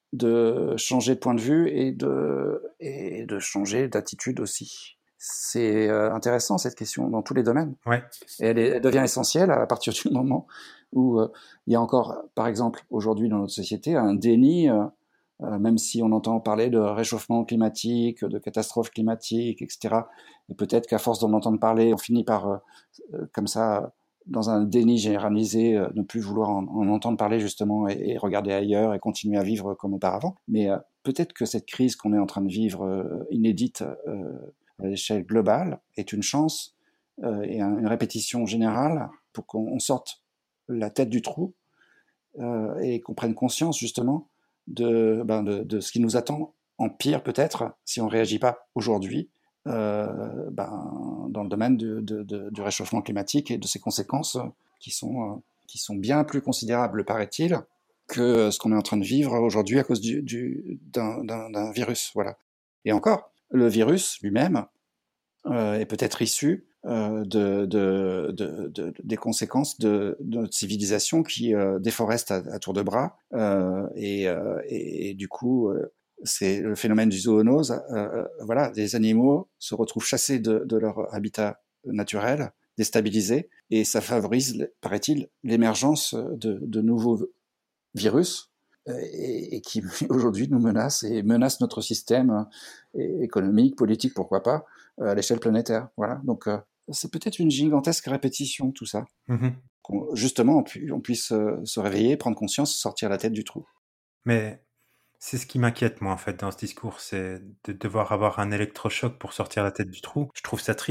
de changer de point de vue et de, et de changer d'attitude aussi. C'est euh, intéressant cette question dans tous les domaines. Ouais. Et elle, est, elle devient essentielle à partir du moment où euh, il y a encore, par exemple, aujourd'hui dans notre société, un déni, euh, euh, même si on entend parler de réchauffement climatique, de catastrophes climatiques, et cetera. Et peut-être qu'à force d'en entendre parler, on finit par, euh, euh, comme ça, dans un déni généralisé, euh, ne plus vouloir en, en entendre parler justement et, et regarder ailleurs et continuer à vivre comme auparavant. Mais euh, peut-être que cette crise qu'on est en train de vivre, euh, inédite euh, à l'échelle globale, est une chance euh, et un, une répétition générale pour qu'on sorte la tête du trou euh, et qu'on prenne conscience justement de, ben de, de ce qui nous attend en pire peut-être si on ne réagit pas aujourd'hui euh, ben, dans le domaine de, de, de, du réchauffement climatique et de ses conséquences qui sont, euh, qui sont bien plus considérables, paraît-il, que ce qu'on est en train de vivre aujourd'hui à cause du, du, d'un, d'un, d'un virus. Voilà. Et encore, le virus lui-même euh, est peut-être issu euh, de, de, de, de, des conséquences de, de notre civilisation qui euh, déforeste à, à tour de bras euh, et, euh, et, et du coup euh, c'est le phénomène du zoonose. Euh, voilà, des animaux se retrouvent chassés de, de leur habitat naturel, déstabilisés, et ça favorise, paraît-il, l'émergence de, de nouveaux virus et, et qui aujourd'hui nous menacent et menacent notre système économique, politique, pourquoi pas, à l'échelle planétaire. Voilà. Donc euh, c'est peut-être une gigantesque répétition tout ça. Mhm. Qu'on, justement, on, pu, on puisse euh, se réveiller, prendre conscience, sortir la tête du trou. Mais c'est ce qui m'inquiète, moi, en fait, dans ce discours, c'est de devoir avoir un électrochoc pour sortir la tête du trou. Je trouve ça triste.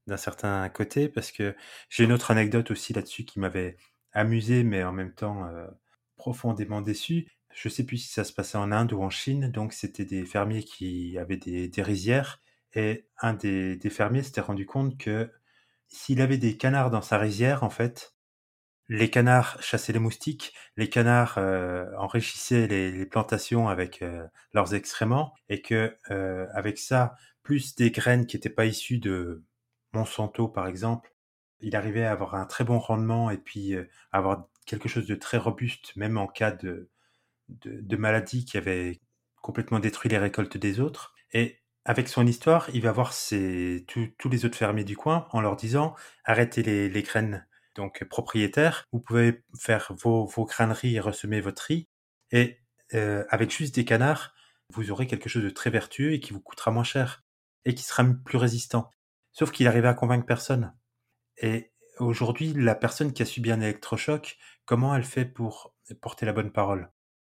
d'un certain côté, parce que j'ai une autre anecdote aussi là-dessus qui m'avait amusé, mais en même temps euh, profondément déçu. Je sais plus si ça se passait en Inde ou en Chine, donc c'était des fermiers qui avaient des, des rizières, et un des, des fermiers s'était rendu compte que s'il avait des canards dans sa rizière, en fait, les canards chassaient les moustiques, les canards euh, enrichissaient les, les plantations avec euh, leurs excréments, et que euh, avec ça, plus des graines qui n'étaient pas issues de Monsanto par exemple, il arrivait à avoir un très bon rendement et puis euh, avoir quelque chose de très robuste, même en cas de, de, de maladie qui avait complètement détruit les récoltes des autres. Et avec son histoire, il va voir ses, tous tous les autres fermiers du coin en leur disant arrêtez les, les graines. Donc propriétaires, vous pouvez faire vos, vos graineries et ressemer votre riz. Et euh, avec juste des canards, vous aurez quelque chose de très vertueux et qui vous coûtera moins cher et qui sera plus résistant. Sauf qu'il arrivait à convaincre personne. Et aujourd'hui, la personne qui a subi un électrochoc, comment elle fait pour porter la bonne parole?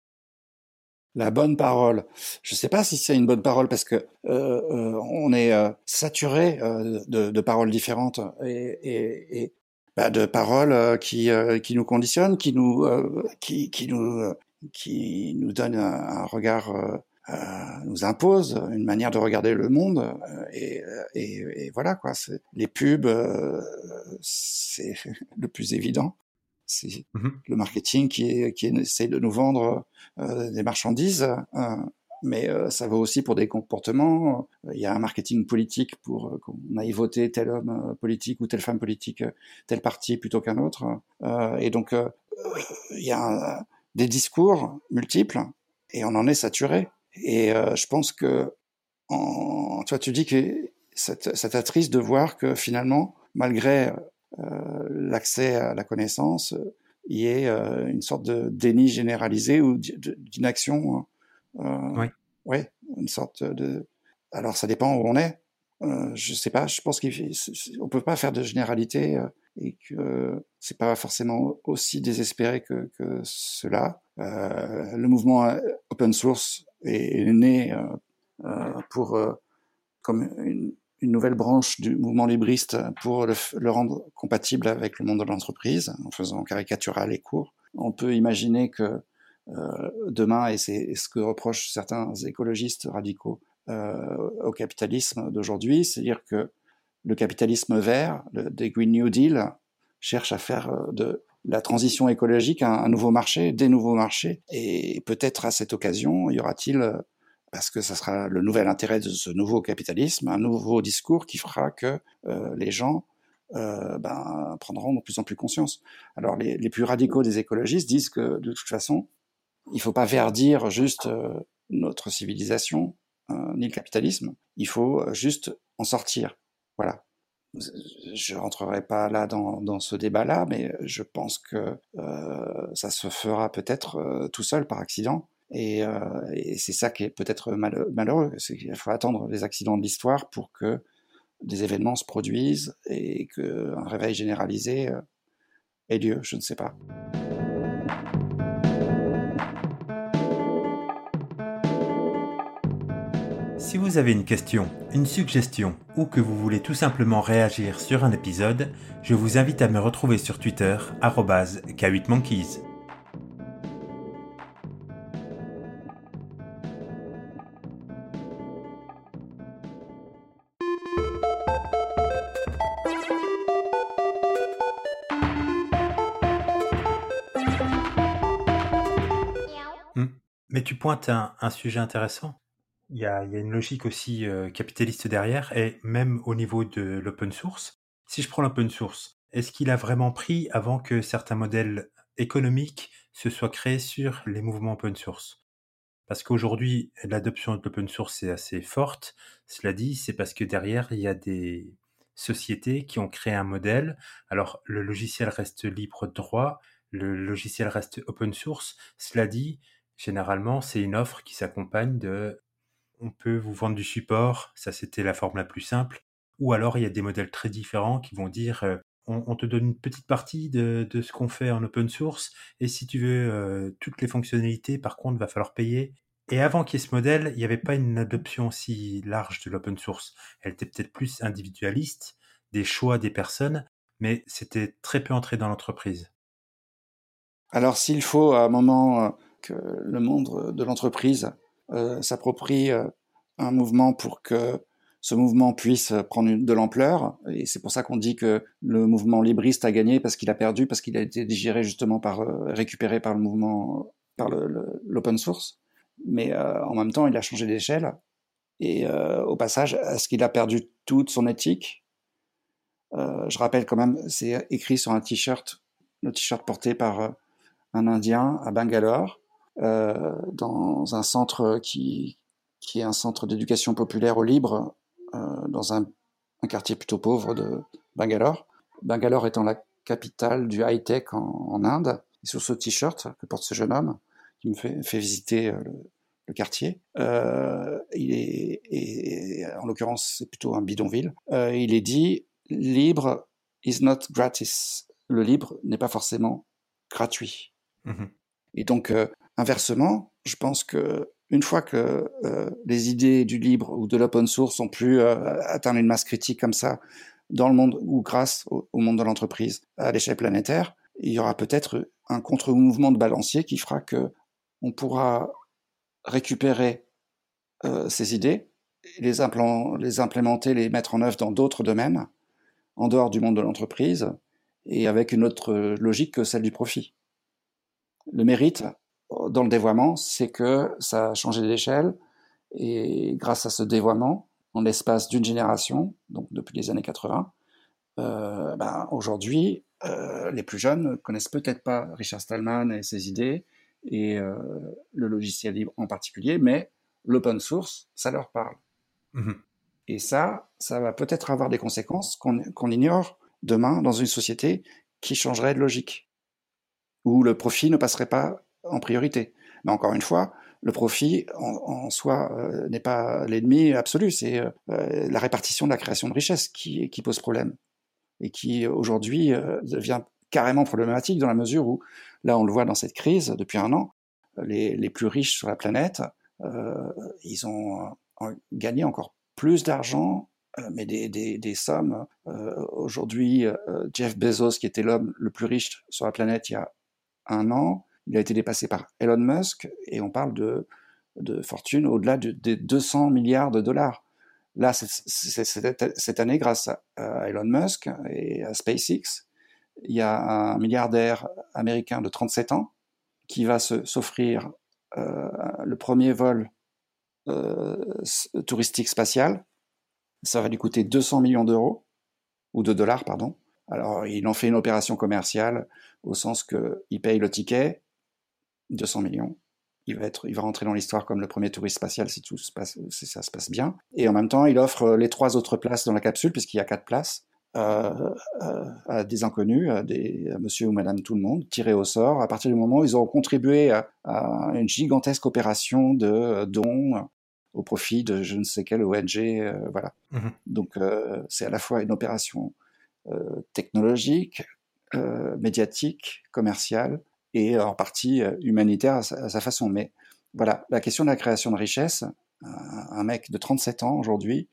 La bonne parole. Je ne sais pas si c'est une bonne parole parce que euh, euh, on est euh, saturé euh, de, de paroles différentes et, et, et bah, de paroles euh, qui euh, qui nous conditionnent, qui nous euh, qui qui nous euh, qui nous donnent un, un regard, euh, euh, nous impose une manière de regarder le monde euh, et, et, et voilà quoi. C'est, les pubs, euh, c'est le plus évident. C'est Mhm. le marketing qui, est, qui essaie de nous vendre euh, des marchandises, euh, mais euh, ça vaut aussi pour des comportements. Il y a un marketing politique pour euh, qu'on aille voter tel homme euh, politique ou telle femme politique, euh, tel parti plutôt qu'un autre. Euh, et donc, euh, il y a un, des discours multiples et on en est saturé. Et euh, je pense que, en, toi, tu dis que ça t'attriste de voir que finalement, malgré euh, l'accès à la connaissance, il y ait euh, une sorte de déni généralisé ou d'inaction. Euh, Oui. ouais, une sorte de. Alors ça dépend où on est. Euh, je sais pas. Je pense qu'on peut pas faire de généralité euh, et que c'est pas forcément aussi désespéré que, que cela. Euh, le mouvement open source est, est né euh, euh, pour euh, comme une, une nouvelle branche du mouvement libriste pour le, le rendre compatible avec le monde de l'entreprise, en faisant caricatural et court. On peut imaginer que euh, demain, et c'est ce que reprochent certains écologistes radicaux euh, au capitalisme d'aujourd'hui, c'est-à-dire que le capitalisme vert, le des Green New Deal, cherche à faire de la transition écologique un, un nouveau marché, des nouveaux marchés. Et peut-être à cette occasion, y aura-t-il, parce que ça sera le nouvel intérêt de ce nouveau capitalisme, un nouveau discours qui fera que euh, les gens euh, ben, prendront de plus en plus conscience. Alors les, les plus radicaux des écologistes disent que de toute façon, il ne faut pas verdir juste euh, notre civilisation, euh, ni le capitalisme, il faut juste en sortir. Voilà. Je rentrerai pas là dans, dans ce débat-là, mais je pense que euh, ça se fera peut-être euh, tout seul par accident. Et, euh, et c'est ça qui est peut-être mal, malheureux, c'est qu'il faut attendre les accidents de l'histoire pour que des événements se produisent et qu'un réveil généralisé euh, ait lieu. Je ne sais pas. Si vous avez une question, une suggestion ou que vous voulez tout simplement réagir sur un épisode, je vous invite à me retrouver sur Twitter arobase K huit monkeys. Hmm. Mais tu pointes un, un sujet intéressant. Il y a, il y a une logique aussi euh, capitaliste derrière, et même au niveau de l'open source. Si je prends l'open source, est-ce qu'il a vraiment pris avant que certains modèles économiques se soient créés sur les mouvements open source? Parce qu'aujourd'hui, l'adoption de l'open source est assez forte. Cela dit, c'est parce que derrière, il y a des sociétés qui ont créé un modèle. Alors, le logiciel reste libre de droit, le logiciel reste open source. Cela dit, généralement, c'est une offre qui s'accompagne de on peut vous vendre du support, ça c'était la forme la plus simple, ou alors il y a des modèles très différents qui vont dire euh, on, on te donne une petite partie de, de ce qu'on fait en open source, et si tu veux euh, toutes les fonctionnalités, par contre, va falloir payer. Et avant qu'il y ait ce modèle, il n'y avait pas une adoption aussi large de l'open source. Elle était peut-être plus individualiste, des choix des personnes, mais c'était très peu entré dans l'entreprise. Alors s'il faut à un moment euh, que le monde de l'entreprise euh, s'approprie euh, un mouvement pour que ce mouvement puisse prendre une- de l'ampleur, et c'est pour ça qu'on dit que le mouvement libriste a gagné parce qu'il a perdu, parce qu'il a été digéré justement par, euh, récupéré par le mouvement, par le- le- l'open source, mais euh, en même temps il a changé d'échelle, et euh, au passage, est-ce qu'il a perdu toute son éthique? Euh, je rappelle quand même, c'est écrit sur un t-shirt, le t-shirt porté par euh, un Indien à Bangalore, euh, dans un centre qui, qui est un centre d'éducation populaire au libre, euh, dans un, un quartier plutôt pauvre de Bangalore. Bangalore étant la capitale du high-tech en, en Inde. Et sur ce t-shirt que porte ce jeune homme, qui me fait, fait visiter euh, le, le quartier, euh, il est, et, en l'occurrence c'est plutôt un bidonville, euh, il est dit « libre is not gratis ». Le libre n'est pas forcément gratuit. Mhm. Et donc, euh, inversement, je pense que une fois que euh, les idées du libre ou de l'open source ont pu euh, atteindre une masse critique comme ça dans le monde ou grâce au, au monde de l'entreprise à l'échelle planétaire, il y aura peut-être un contre-mouvement de balancier qui fera que on pourra récupérer euh, ces idées, les, implan- les implémenter, les mettre en œuvre dans d'autres domaines, en dehors du monde de l'entreprise, et avec une autre logique que celle du profit. Le mérite dans le dévoiement, c'est que ça a changé d'échelle, et grâce à ce dévoiement, en l'espace d'une génération, donc depuis les années quatre-vingts, euh, ben, aujourd'hui, euh, les plus jeunes ne connaissent peut-être pas Richard Stallman et ses idées, et euh, le logiciel libre en particulier, mais l'open source, ça leur parle. Mhm. Et ça, ça va peut-être avoir des conséquences qu'on qu'on ignore demain dans une société qui changerait de logique, où le profit ne passerait pas en priorité. Mais encore une fois, le profit en, en soi euh, n'est pas l'ennemi absolu, c'est euh, la répartition de la création de richesse qui, qui pose problème, et qui aujourd'hui euh, devient carrément problématique dans la mesure où, là on le voit dans cette crise depuis un an, les, les plus riches sur la planète, euh, ils ont euh, gagné encore plus d'argent, euh, mais des, des, des sommes. Euh, aujourd'hui, euh, Jeff Bezos, qui était l'homme le plus riche sur la planète il y a un an, il a été dépassé par Elon Musk, et on parle de, de fortune au-delà de, des deux cents milliards de dollars. Là, c'est, c'est, c'est, cette année, grâce à Elon Musk et à SpaceX, il y a un milliardaire américain de trente-sept ans qui va se, s'offrir euh, le premier vol euh, touristique spatial. Ça va lui coûter deux cents millions d'euros, ou de dollars, pardon. Alors, il en fait une opération commerciale au sens qu'il paye le ticket, deux cents millions. Il va, être, il va rentrer dans l'histoire comme le premier touriste spatial si, tout se passe, si ça se passe bien. Et en même temps, il offre les trois autres places dans la capsule, puisqu'il y a quatre places, euh, euh, à des inconnus, à, des, à monsieur ou madame tout le monde, tirés au sort, à partir du moment où ils auront contribué à, à une gigantesque opération de dons au profit de je ne sais quelle O N G. Euh, voilà. Mhm. Donc, euh, c'est à la fois une opération euh, technologique, euh, médiatique, commerciale, et en partie euh, humanitaire à sa, à sa façon. Mais voilà, la question de la création de richesse, un, un mec de trente-sept ans aujourd'hui,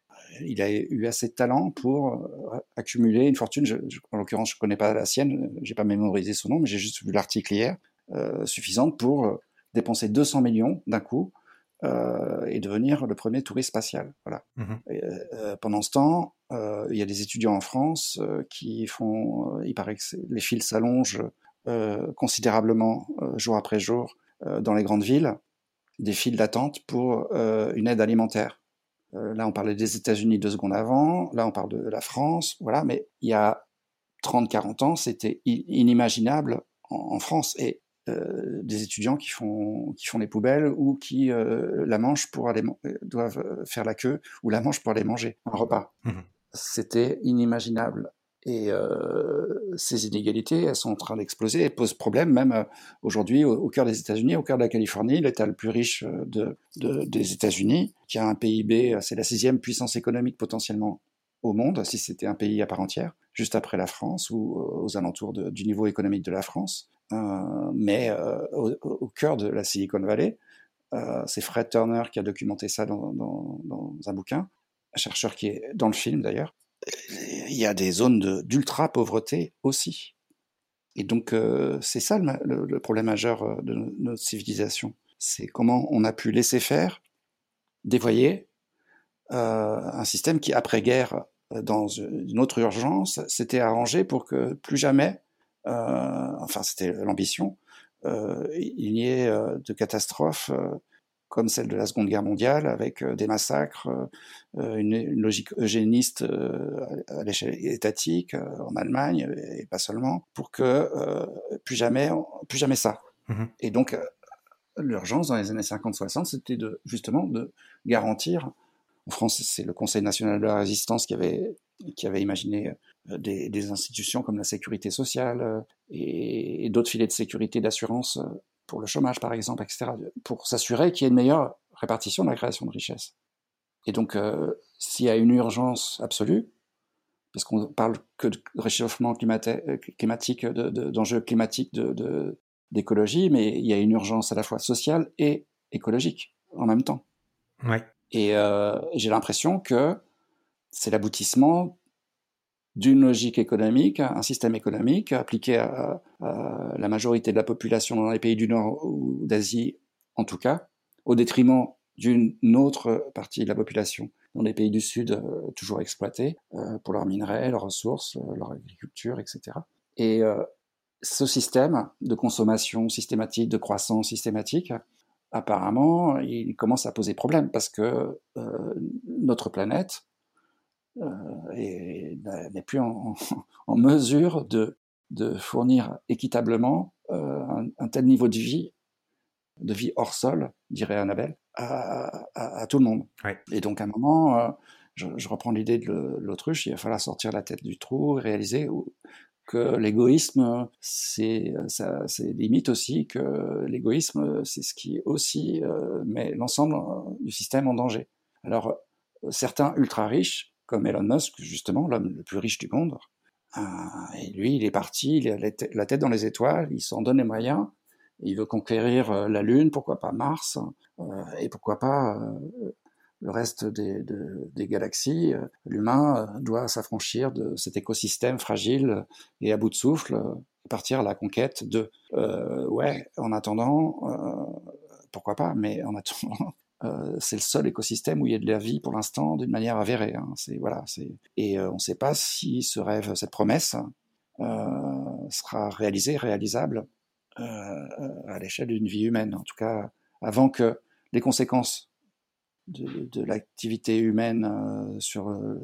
il a eu assez de talent pour euh, accumuler une fortune. Je, je, en l'occurrence, je ne connais pas la sienne, j'ai pas mémorisé son nom, mais j'ai juste vu l'article hier, euh, suffisante pour euh, dépenser deux cents millions d'un coup euh, et devenir le premier touriste spatial. Voilà. Mhm. Et, euh, pendant ce temps, euh, il y a des étudiants en France euh, qui font, euh, il paraît que les files s'allongent euh, considérablement euh, jour après jour euh, dans les grandes villes, des files d'attente pour euh, une aide alimentaire. Euh, là, on parlait des États-Unis deux secondes avant, là, on parle de la France, voilà, mais il y a trente quarante ans, c'était inimaginable en, en France. Et euh, des étudiants qui font, qui font les poubelles ou qui euh, la mangent pour aller, doivent faire la queue ou la mangent pour aller manger un repas. Mhm. C'était inimaginable. Et euh, ces inégalités, elles sont en train d'exploser, elles posent problème même euh, aujourd'hui au, au cœur des États-Unis, au cœur de la Californie, l'État le plus riche de, de, des États-Unis, qui a un P I B, c'est la sixième puissance économique potentiellement au monde, si c'était un pays à part entière, juste après la France ou aux alentours de, du niveau économique de la France. Euh, mais euh, au, au cœur de la Silicon Valley, euh, c'est Fred Turner qui a documenté ça dans, dans, dans un bouquin, un chercheur qui est dans le film d'ailleurs. il y a des zones de, d'ultra-pauvreté aussi. Et donc, euh, c'est ça le, le, le problème majeur de notre civilisation. C'est comment on a pu laisser faire, dévoyer euh, un système qui, après-guerre, dans une autre urgence, s'était arrangé pour que plus jamais, euh, enfin c'était l'ambition, euh, il n'y ait euh, de catastrophes euh, comme celle de la Seconde Guerre mondiale, avec euh, des massacres, euh, une, une logique eugéniste euh, à l'échelle étatique euh, en Allemagne, et pas seulement, pour que euh, plus jamais, plus jamais ça. Mmh. Et donc, euh, l'urgence dans les années cinquante soixante, c'était de, justement de garantir. En France, c'est le Conseil national de la résistance qui avait, qui avait imaginé des, des institutions comme la sécurité sociale et, et d'autres filets de sécurité, d'assurance pour le chômage, par exemple, et cetera, pour s'assurer qu'il y ait une meilleure répartition de la création de richesses. Et donc, euh, s'il y a une urgence absolue, parce qu'on parle que de réchauffement climatique, de, de, d'enjeux climatiques, de, de, d'écologie, mais il y a une urgence à la fois sociale et écologique en même temps. Ouais. Et euh, j'ai l'impression que c'est l'aboutissement d'une logique économique, un système économique appliqué à, à la majorité de la population dans les pays du Nord ou d'Asie, en tout cas, au détriment d'une autre partie de la population dans les pays du Sud, euh, toujours exploités euh, pour leurs minerais, leurs ressources, euh, leur agriculture, et cetera. Et euh, ce système de consommation systématique, de croissance systématique, apparemment, il commence à poser problème parce que euh, notre planète euh, est, n'est plus en, en mesure de, de fournir équitablement euh, un, un tel niveau de vie, de vie hors sol, dirait Annabelle, à, à, à tout le monde. Ouais. Et donc à un moment, euh, je, je reprends l'idée de l'autruche, il va falloir sortir la tête du trou, réaliser que l'égoïsme, c'est, ça, c'est limite aussi que l'égoïsme, c'est ce qui aussi euh, met l'ensemble du système en danger. Alors, certains ultra riches, comme Elon Musk, justement, l'homme le plus riche du monde, euh, et lui, il est parti, il a la tête dans les étoiles, il s'en donne les moyens, il veut conquérir la Lune, pourquoi pas Mars, euh, et pourquoi pas euh, le reste des, de, des galaxies. L'humain doit s'affranchir de cet écosystème fragile et à bout de souffle, et partir à la conquête de. Euh, ouais, en attendant, euh, pourquoi pas, mais en attendant, euh, c'est le seul écosystème où il y a de la vie pour l'instant d'une manière avérée. Hein. C'est, voilà, c'est... Et euh, on ne sait pas si ce rêve, cette promesse, euh, sera réalisée, réalisable euh, à l'échelle d'une vie humaine. En tout cas, avant que les conséquences de, de l'activité humaine euh, sur euh,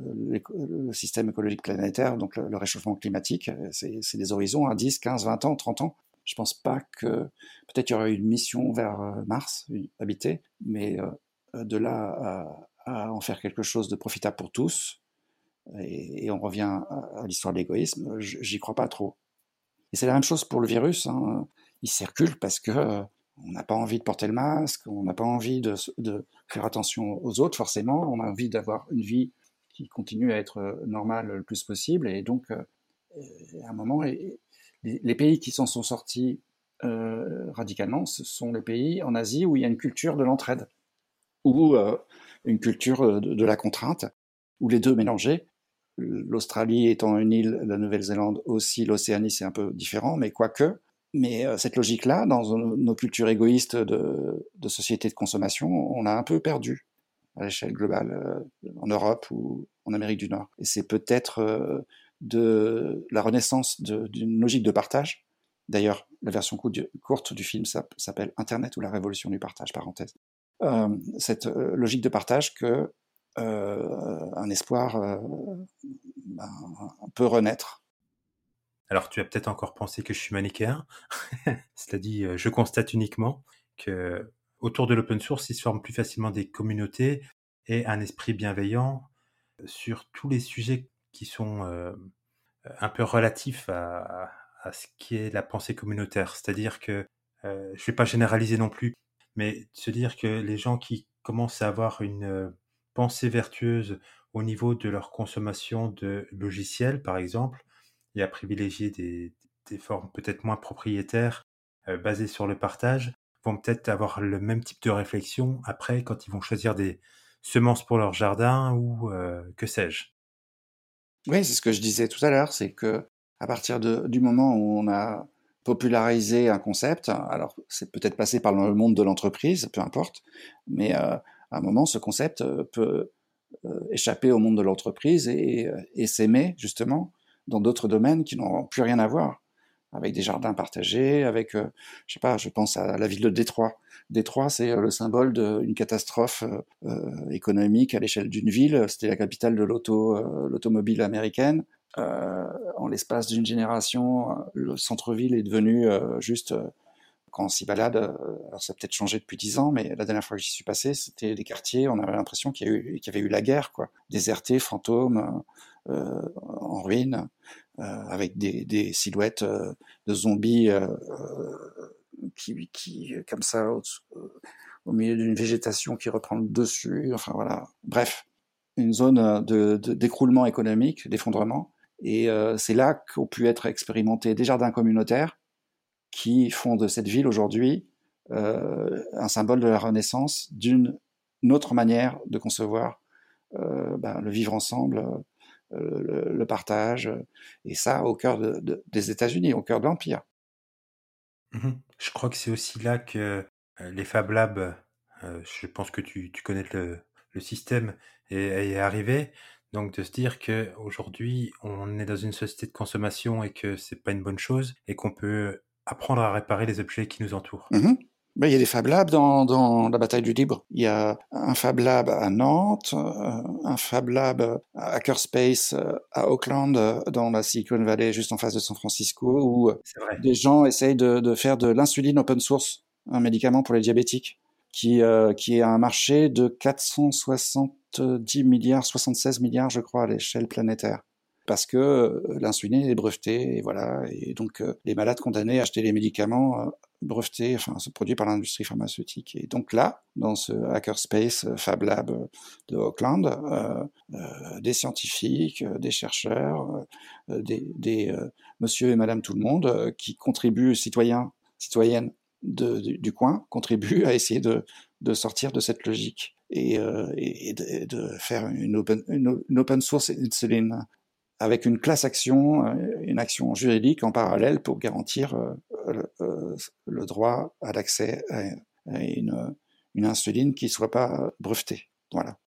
le système écologique planétaire, donc le, le réchauffement climatique, c'est, c'est des horizons à dix, quinze, vingt ans, trente ans. Je pense pas que... Peut-être qu'il y aura une mission vers euh, Mars, habitée, mais euh, de là à, à en faire quelque chose de profitable pour tous, et, et on revient à, à l'histoire de l'égoïsme, j'y crois pas trop. Et c'est la même chose pour le virus, hein. Il circule parce que euh, on n'a pas envie de porter le masque, on n'a pas envie de, de faire attention aux autres, forcément. On a envie d'avoir une vie qui continue à être normale le plus possible. Et donc, euh, à un moment, les, les pays qui s'en sont sortis euh, radicalement, ce sont les pays en Asie où il y a une culture de l'entraide, ou euh, une culture de, de la contrainte, où les deux mélangés. L'Australie étant une île, la Nouvelle-Zélande aussi, l'Océanie c'est un peu différent, mais quoique. Mais euh, cette logique-là, dans nos cultures égoïstes de, de société de consommation, on a un peu perdu à l'échelle globale, euh, en Europe ou en Amérique du Nord. Et c'est peut-être euh, de la renaissance de, d'une logique de partage. D'ailleurs, la version courte du film s'appelle Internet ou la révolution du partage, parenthèse. Euh, cette euh, logique de partage que euh, un espoir euh, ben, peut renaître. Alors, tu as peut-être encore pensé que je suis manichéen. C'est-à-dire, je constate uniquement que autour de l'open source, il se forment plus facilement des communautés et un esprit bienveillant sur tous les sujets qui sont euh, un peu relatifs à, à ce qui est la pensée communautaire. C'est-à-dire que, euh, je ne vais pas généraliser non plus, mais se dire que les gens qui commencent à avoir une euh, pensée vertueuse au niveau de leur consommation de logiciels, par exemple, et à privilégier des, des formes peut-être moins propriétaires, euh, basées sur le partage, vont peut-être avoir le même type de réflexion après quand ils vont choisir des semences pour leur jardin ou euh, que sais-je. Oui, c'est ce que je disais tout à l'heure, c'est que à partir de, du moment où on a popularisé un concept, alors c'est peut-être passé par le monde de l'entreprise, peu importe, mais euh, à un moment, ce concept euh, peut euh, échapper au monde de l'entreprise et, et s'aimer justement dans d'autres domaines qui n'ont plus rien à voir, avec des jardins partagés, avec, euh, je sais pas, je pense à la ville de Détroit. Détroit, c'est euh, le symbole d'une catastrophe euh, euh, économique à l'échelle d'une ville. C'était la capitale de l'auto, euh, l'automobile américaine. Euh, en l'espace d'une génération, le centre-ville est devenu euh, juste euh, quand on s'y balade, euh, alors ça a peut-être changé depuis dix ans, mais la dernière fois que j'y suis passé, c'était des quartiers, on avait l'impression qu'il y, a eu, qu'il y avait eu la guerre, quoi. Désertés, fantômes, euh, en ruine, euh, avec des, des silhouettes euh, de zombies euh, qui, qui, comme ça, au, au milieu d'une végétation qui reprend le dessus, enfin voilà. Bref, une zone de, de, d'écroulement économique, d'effondrement. Et euh, c'est là qu'ont pu être expérimentés des jardins communautaires, qui font de cette ville aujourd'hui euh, un symbole de la renaissance, d'une autre manière de concevoir euh, ben, le vivre ensemble, euh, le, le, partage, et ça au cœur de, de, des États-Unis, au cœur de l'Empire. Mmh. Je crois que c'est aussi là que euh, les Fab Labs, euh, je pense que tu, tu connais le, le système, est, est arrivé. Donc de se dire que aujourd'hui on est dans une société de consommation et que c'est pas une bonne chose et qu'on peut apprendre à réparer les objets qui nous entourent. Mmh. Ben, il y a des Fab Labs dans, dans la bataille du libre. Il y a un Fab Lab à Nantes, euh, un Fab Lab à Hackerspace euh, à Oakland, euh, dans la Silicon Valley, juste en face de San Francisco, où euh, C'est vrai. des gens essayent de, de faire de l'insuline open source, un médicament pour les diabétiques, qui, euh, qui est un marché de quatre cent soixante-dix milliards, soixante-seize milliards, je crois, à l'échelle planétaire. Parce que euh, l'insuline est brevetée, et voilà, et donc euh, les malades condamnés à acheter les médicaments euh, brevetés, enfin, produits par l'industrie pharmaceutique. Et donc là, dans ce hackerspace euh, Fab Lab euh, de Auckland, euh, euh, des scientifiques, euh, des chercheurs, euh, des, des euh, monsieur et madame tout le monde euh, qui contribuent, citoyens, citoyennes de, du, du coin, contribuent à essayer de, de sortir de cette logique et, euh, et de, de faire une open, une, une open source insuline avec une class action, une action juridique en parallèle pour garantir le, le droit à l'accès à une, une insuline qui ne soit pas brevetée. Voilà.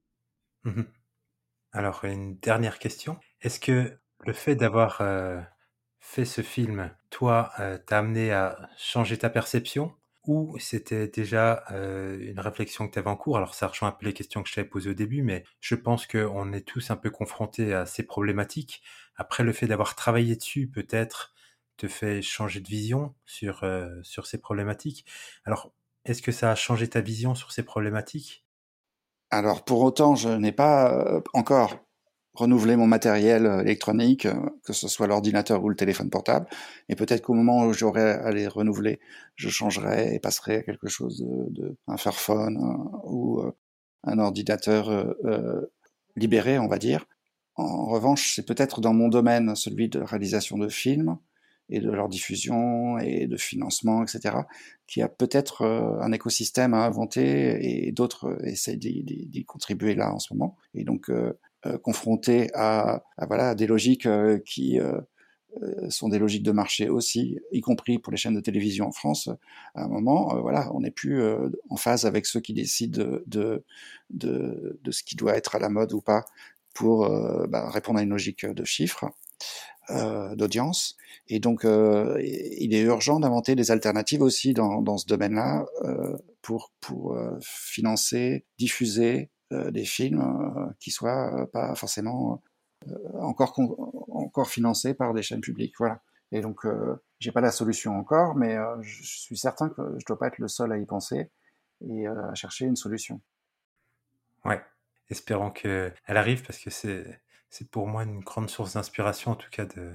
Mmh. Alors une dernière question. Est-ce que le fait d'avoir euh, fait ce film, toi, euh, t'a amené à changer ta perception ou c'était déjà euh, une réflexion que tu avais en cours? Alors ça rejoint un peu les questions que je t'avais posées au début, mais je pense qu'on est tous un peu confrontés à ces problématiques. Après, le fait d'avoir travaillé dessus, peut-être, te fait changer de vision sur, euh, sur ces problématiques. Alors, est-ce que ça a changé ta vision sur ces problématiques? Alors pour autant, je n'ai pas euh, encore renouvelé mon matériel euh, électronique, euh, que ce soit l'ordinateur ou le téléphone portable. Et peut-être qu'au moment où j'aurai à les renouveler, je changerai et passerai à quelque chose de, de un Fairphone un, ou euh, un ordinateur euh, euh, libéré, on va dire. En revanche, c'est peut-être dans mon domaine, celui de réalisation de films et de leur diffusion et de financement, et cetera, qui a peut-être euh, un écosystème à inventer et d'autres essayent d'y, d'y contribuer là en ce moment. Et donc, euh, euh, confronté à, à, voilà, à des logiques euh, qui euh, sont des logiques de marché aussi, y compris pour les chaînes de télévision en France, à un moment, euh, voilà, on n'est plus euh, en phase avec ceux qui décident de, de, de, de ce qui doit être à la mode ou pas pour euh, bah, répondre à une logique de chiffres, euh, d'audience. Et donc, euh, il est urgent d'inventer des alternatives aussi dans, dans ce domaine-là euh, pour, pour euh, financer, diffuser euh, des films euh, qui soient euh, pas forcément encore, encore financés par des chaînes publiques. Voilà. Et donc, euh, j'ai pas la solution encore, mais euh, je suis certain que je dois pas être le seul à y penser et euh, à chercher une solution. Ouais, espérons qu'elle arrive parce que c'est c'est pour moi une grande source d'inspiration en tout cas de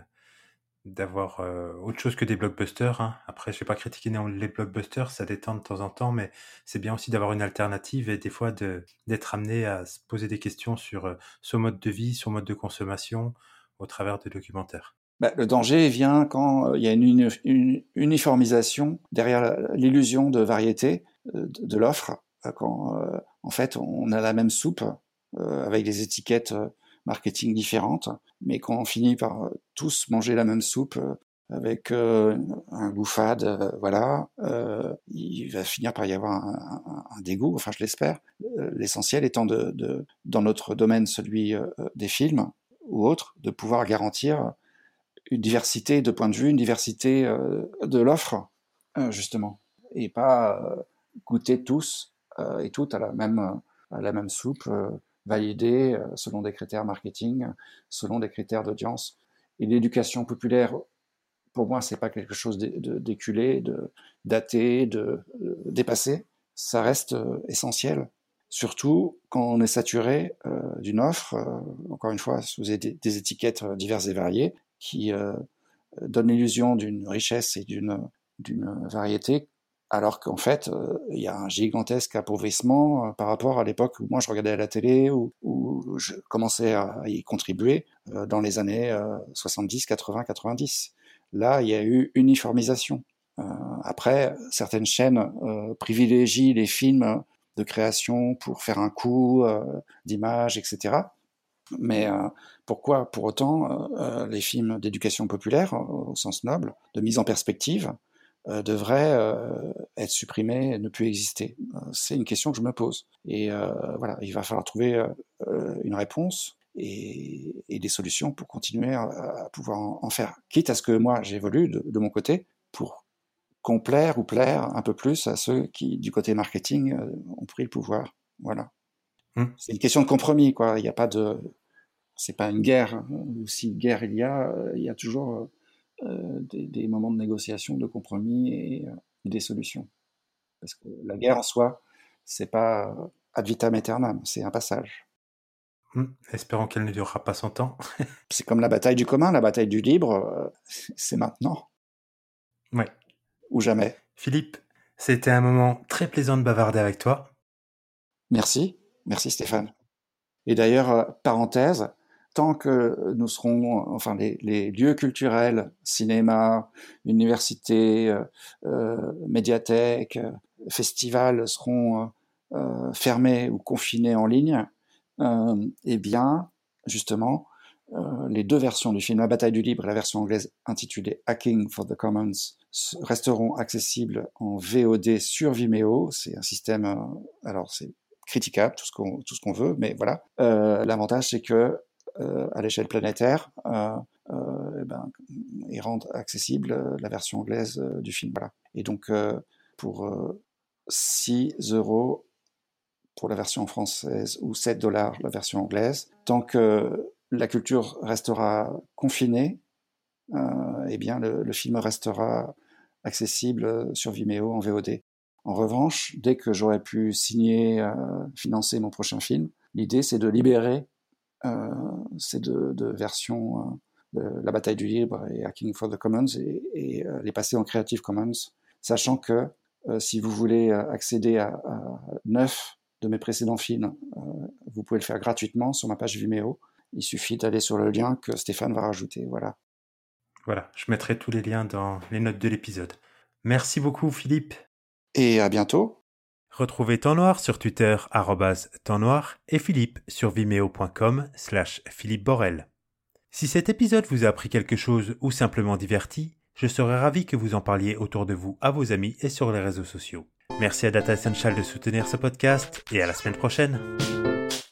d'avoir euh, autre chose que des blockbusters, hein. Après, je vais pas critiquer non, les blockbusters, ça détend de temps en temps, mais c'est bien aussi d'avoir une alternative et des fois de d'être amené à se poser des questions sur euh, son mode de vie, son mode de consommation au travers de documentaires. Bah, le danger vient quand euh, il y a une, uni- une uniformisation derrière l'illusion de variété euh, de, de l'offre, euh, quand euh, en fait on a la même soupe euh, avec des étiquettes euh, marketing différentes, mais qu'on finit par tous manger la même soupe euh, avec euh, un goût fade, euh, voilà, euh, il va finir par y avoir un, un, un dégoût, enfin je l'espère. Euh, l'essentiel étant de, de, dans notre domaine, celui euh, des films ou autres, de pouvoir garantir une diversité de points de vue, une diversité euh, de l'offre, euh, justement, et pas euh, goûter tous euh, et toutes à la même, à la même soupe, euh, validée euh, selon des critères marketing, selon des critères d'audience. Et l'éducation populaire, pour moi, c'est pas quelque chose d'éculé, de daté, de, de dépassé. Ça reste euh, essentiel, surtout quand on est saturé euh, d'une offre, euh, encore une fois, sous des, des étiquettes diverses et variées, qui euh, donnent l'illusion d'une richesse et d'une d'une variété, alors qu'en fait, euh, il y a un gigantesque appauvrissement euh, par rapport à l'époque où moi je regardais à la télé, où, où je commençais à y contribuer euh, dans les années euh, soixante-dix, quatre-vingts, quatre-vingt-dix. Là, il y a eu uniformisation. Euh, après, certaines chaînes euh, privilégient les films de création pour faire un coup euh, d'image, et cetera. Mais euh, pourquoi, pour autant, euh, les films d'éducation populaire, euh, au sens noble, de mise en perspective, euh, devraient euh, être supprimés et ne plus exister? euh, C'est une question que je me pose. Et euh, voilà, il va falloir trouver euh, une réponse et, et des solutions pour continuer à, à pouvoir en, en faire. Quitte à ce que moi, j'évolue de, de mon côté pour complaire ou plaire un peu plus à ceux qui, du côté marketing, euh, ont pris le pouvoir. Voilà. Mmh. C'est une question de compromis, quoi. Il n'y a pas de... C'est pas une guerre, ou si guerre il y a, euh, il y a toujours euh, des, des moments de négociation, de compromis et, euh, des solutions. Parce que la guerre en soi, c'est pas ad vitam aeternam, c'est un passage. Mmh. Espérons qu'elle ne durera pas cent ans. C'est comme la bataille du commun, la bataille du libre, euh, c'est maintenant Ouais. ou jamais. Philippe, c'était un moment très plaisant de bavarder avec toi. Merci, merci Stéphane. Et d'ailleurs, euh, parenthèse, tant que nous serons, enfin les, les lieux culturels, cinéma, université, euh, euh, médiathèque, euh, festivals seront euh, fermés ou confinés en ligne, euh, eh bien, justement, euh, les deux versions du film, La Bataille du Libre et la version anglaise intitulée Hacking for the Commons, resteront accessibles en V O D sur Vimeo. C'est un système, euh, alors c'est critiquable, tout ce qu'on tout ce qu'on veut, mais voilà. Euh, l'avantage, c'est que euh, à l'échelle planétaire, euh, euh, eh ben, ils rendent accessible euh, la version anglaise euh, du film. Voilà. Et donc, euh, pour euh, six euros pour la version française ou sept dollars la version anglaise, tant que la culture restera confinée, euh, eh bien, le, le film restera accessible sur Vimeo en V O D. En revanche, dès que j'aurai pu signer, euh, financer mon prochain film, l'idée c'est de libérer euh, ces deux, deux versions, euh, de La Bataille du Libre et Hacking for the Commons, et, et euh, les passer en Creative Commons, sachant que euh, si vous voulez accéder à, à neuf de mes précédents films, euh, vous pouvez le faire gratuitement sur ma page Vimeo. Il suffit d'aller sur le lien que Stéphane va rajouter. Voilà. Voilà, je mettrai tous les liens dans les notes de l'épisode. Merci beaucoup Philippe. Et à bientôt. Retrouvez Temps Noir sur Twitter, arobase Temps Noir, et Philippe sur vimeo.com slash Philippe Borel. Si cet épisode vous a appris quelque chose ou simplement diverti, je serais ravi que vous en parliez autour de vous à vos amis et sur les réseaux sociaux. Merci à Data Essential de soutenir ce podcast et à la semaine prochaine.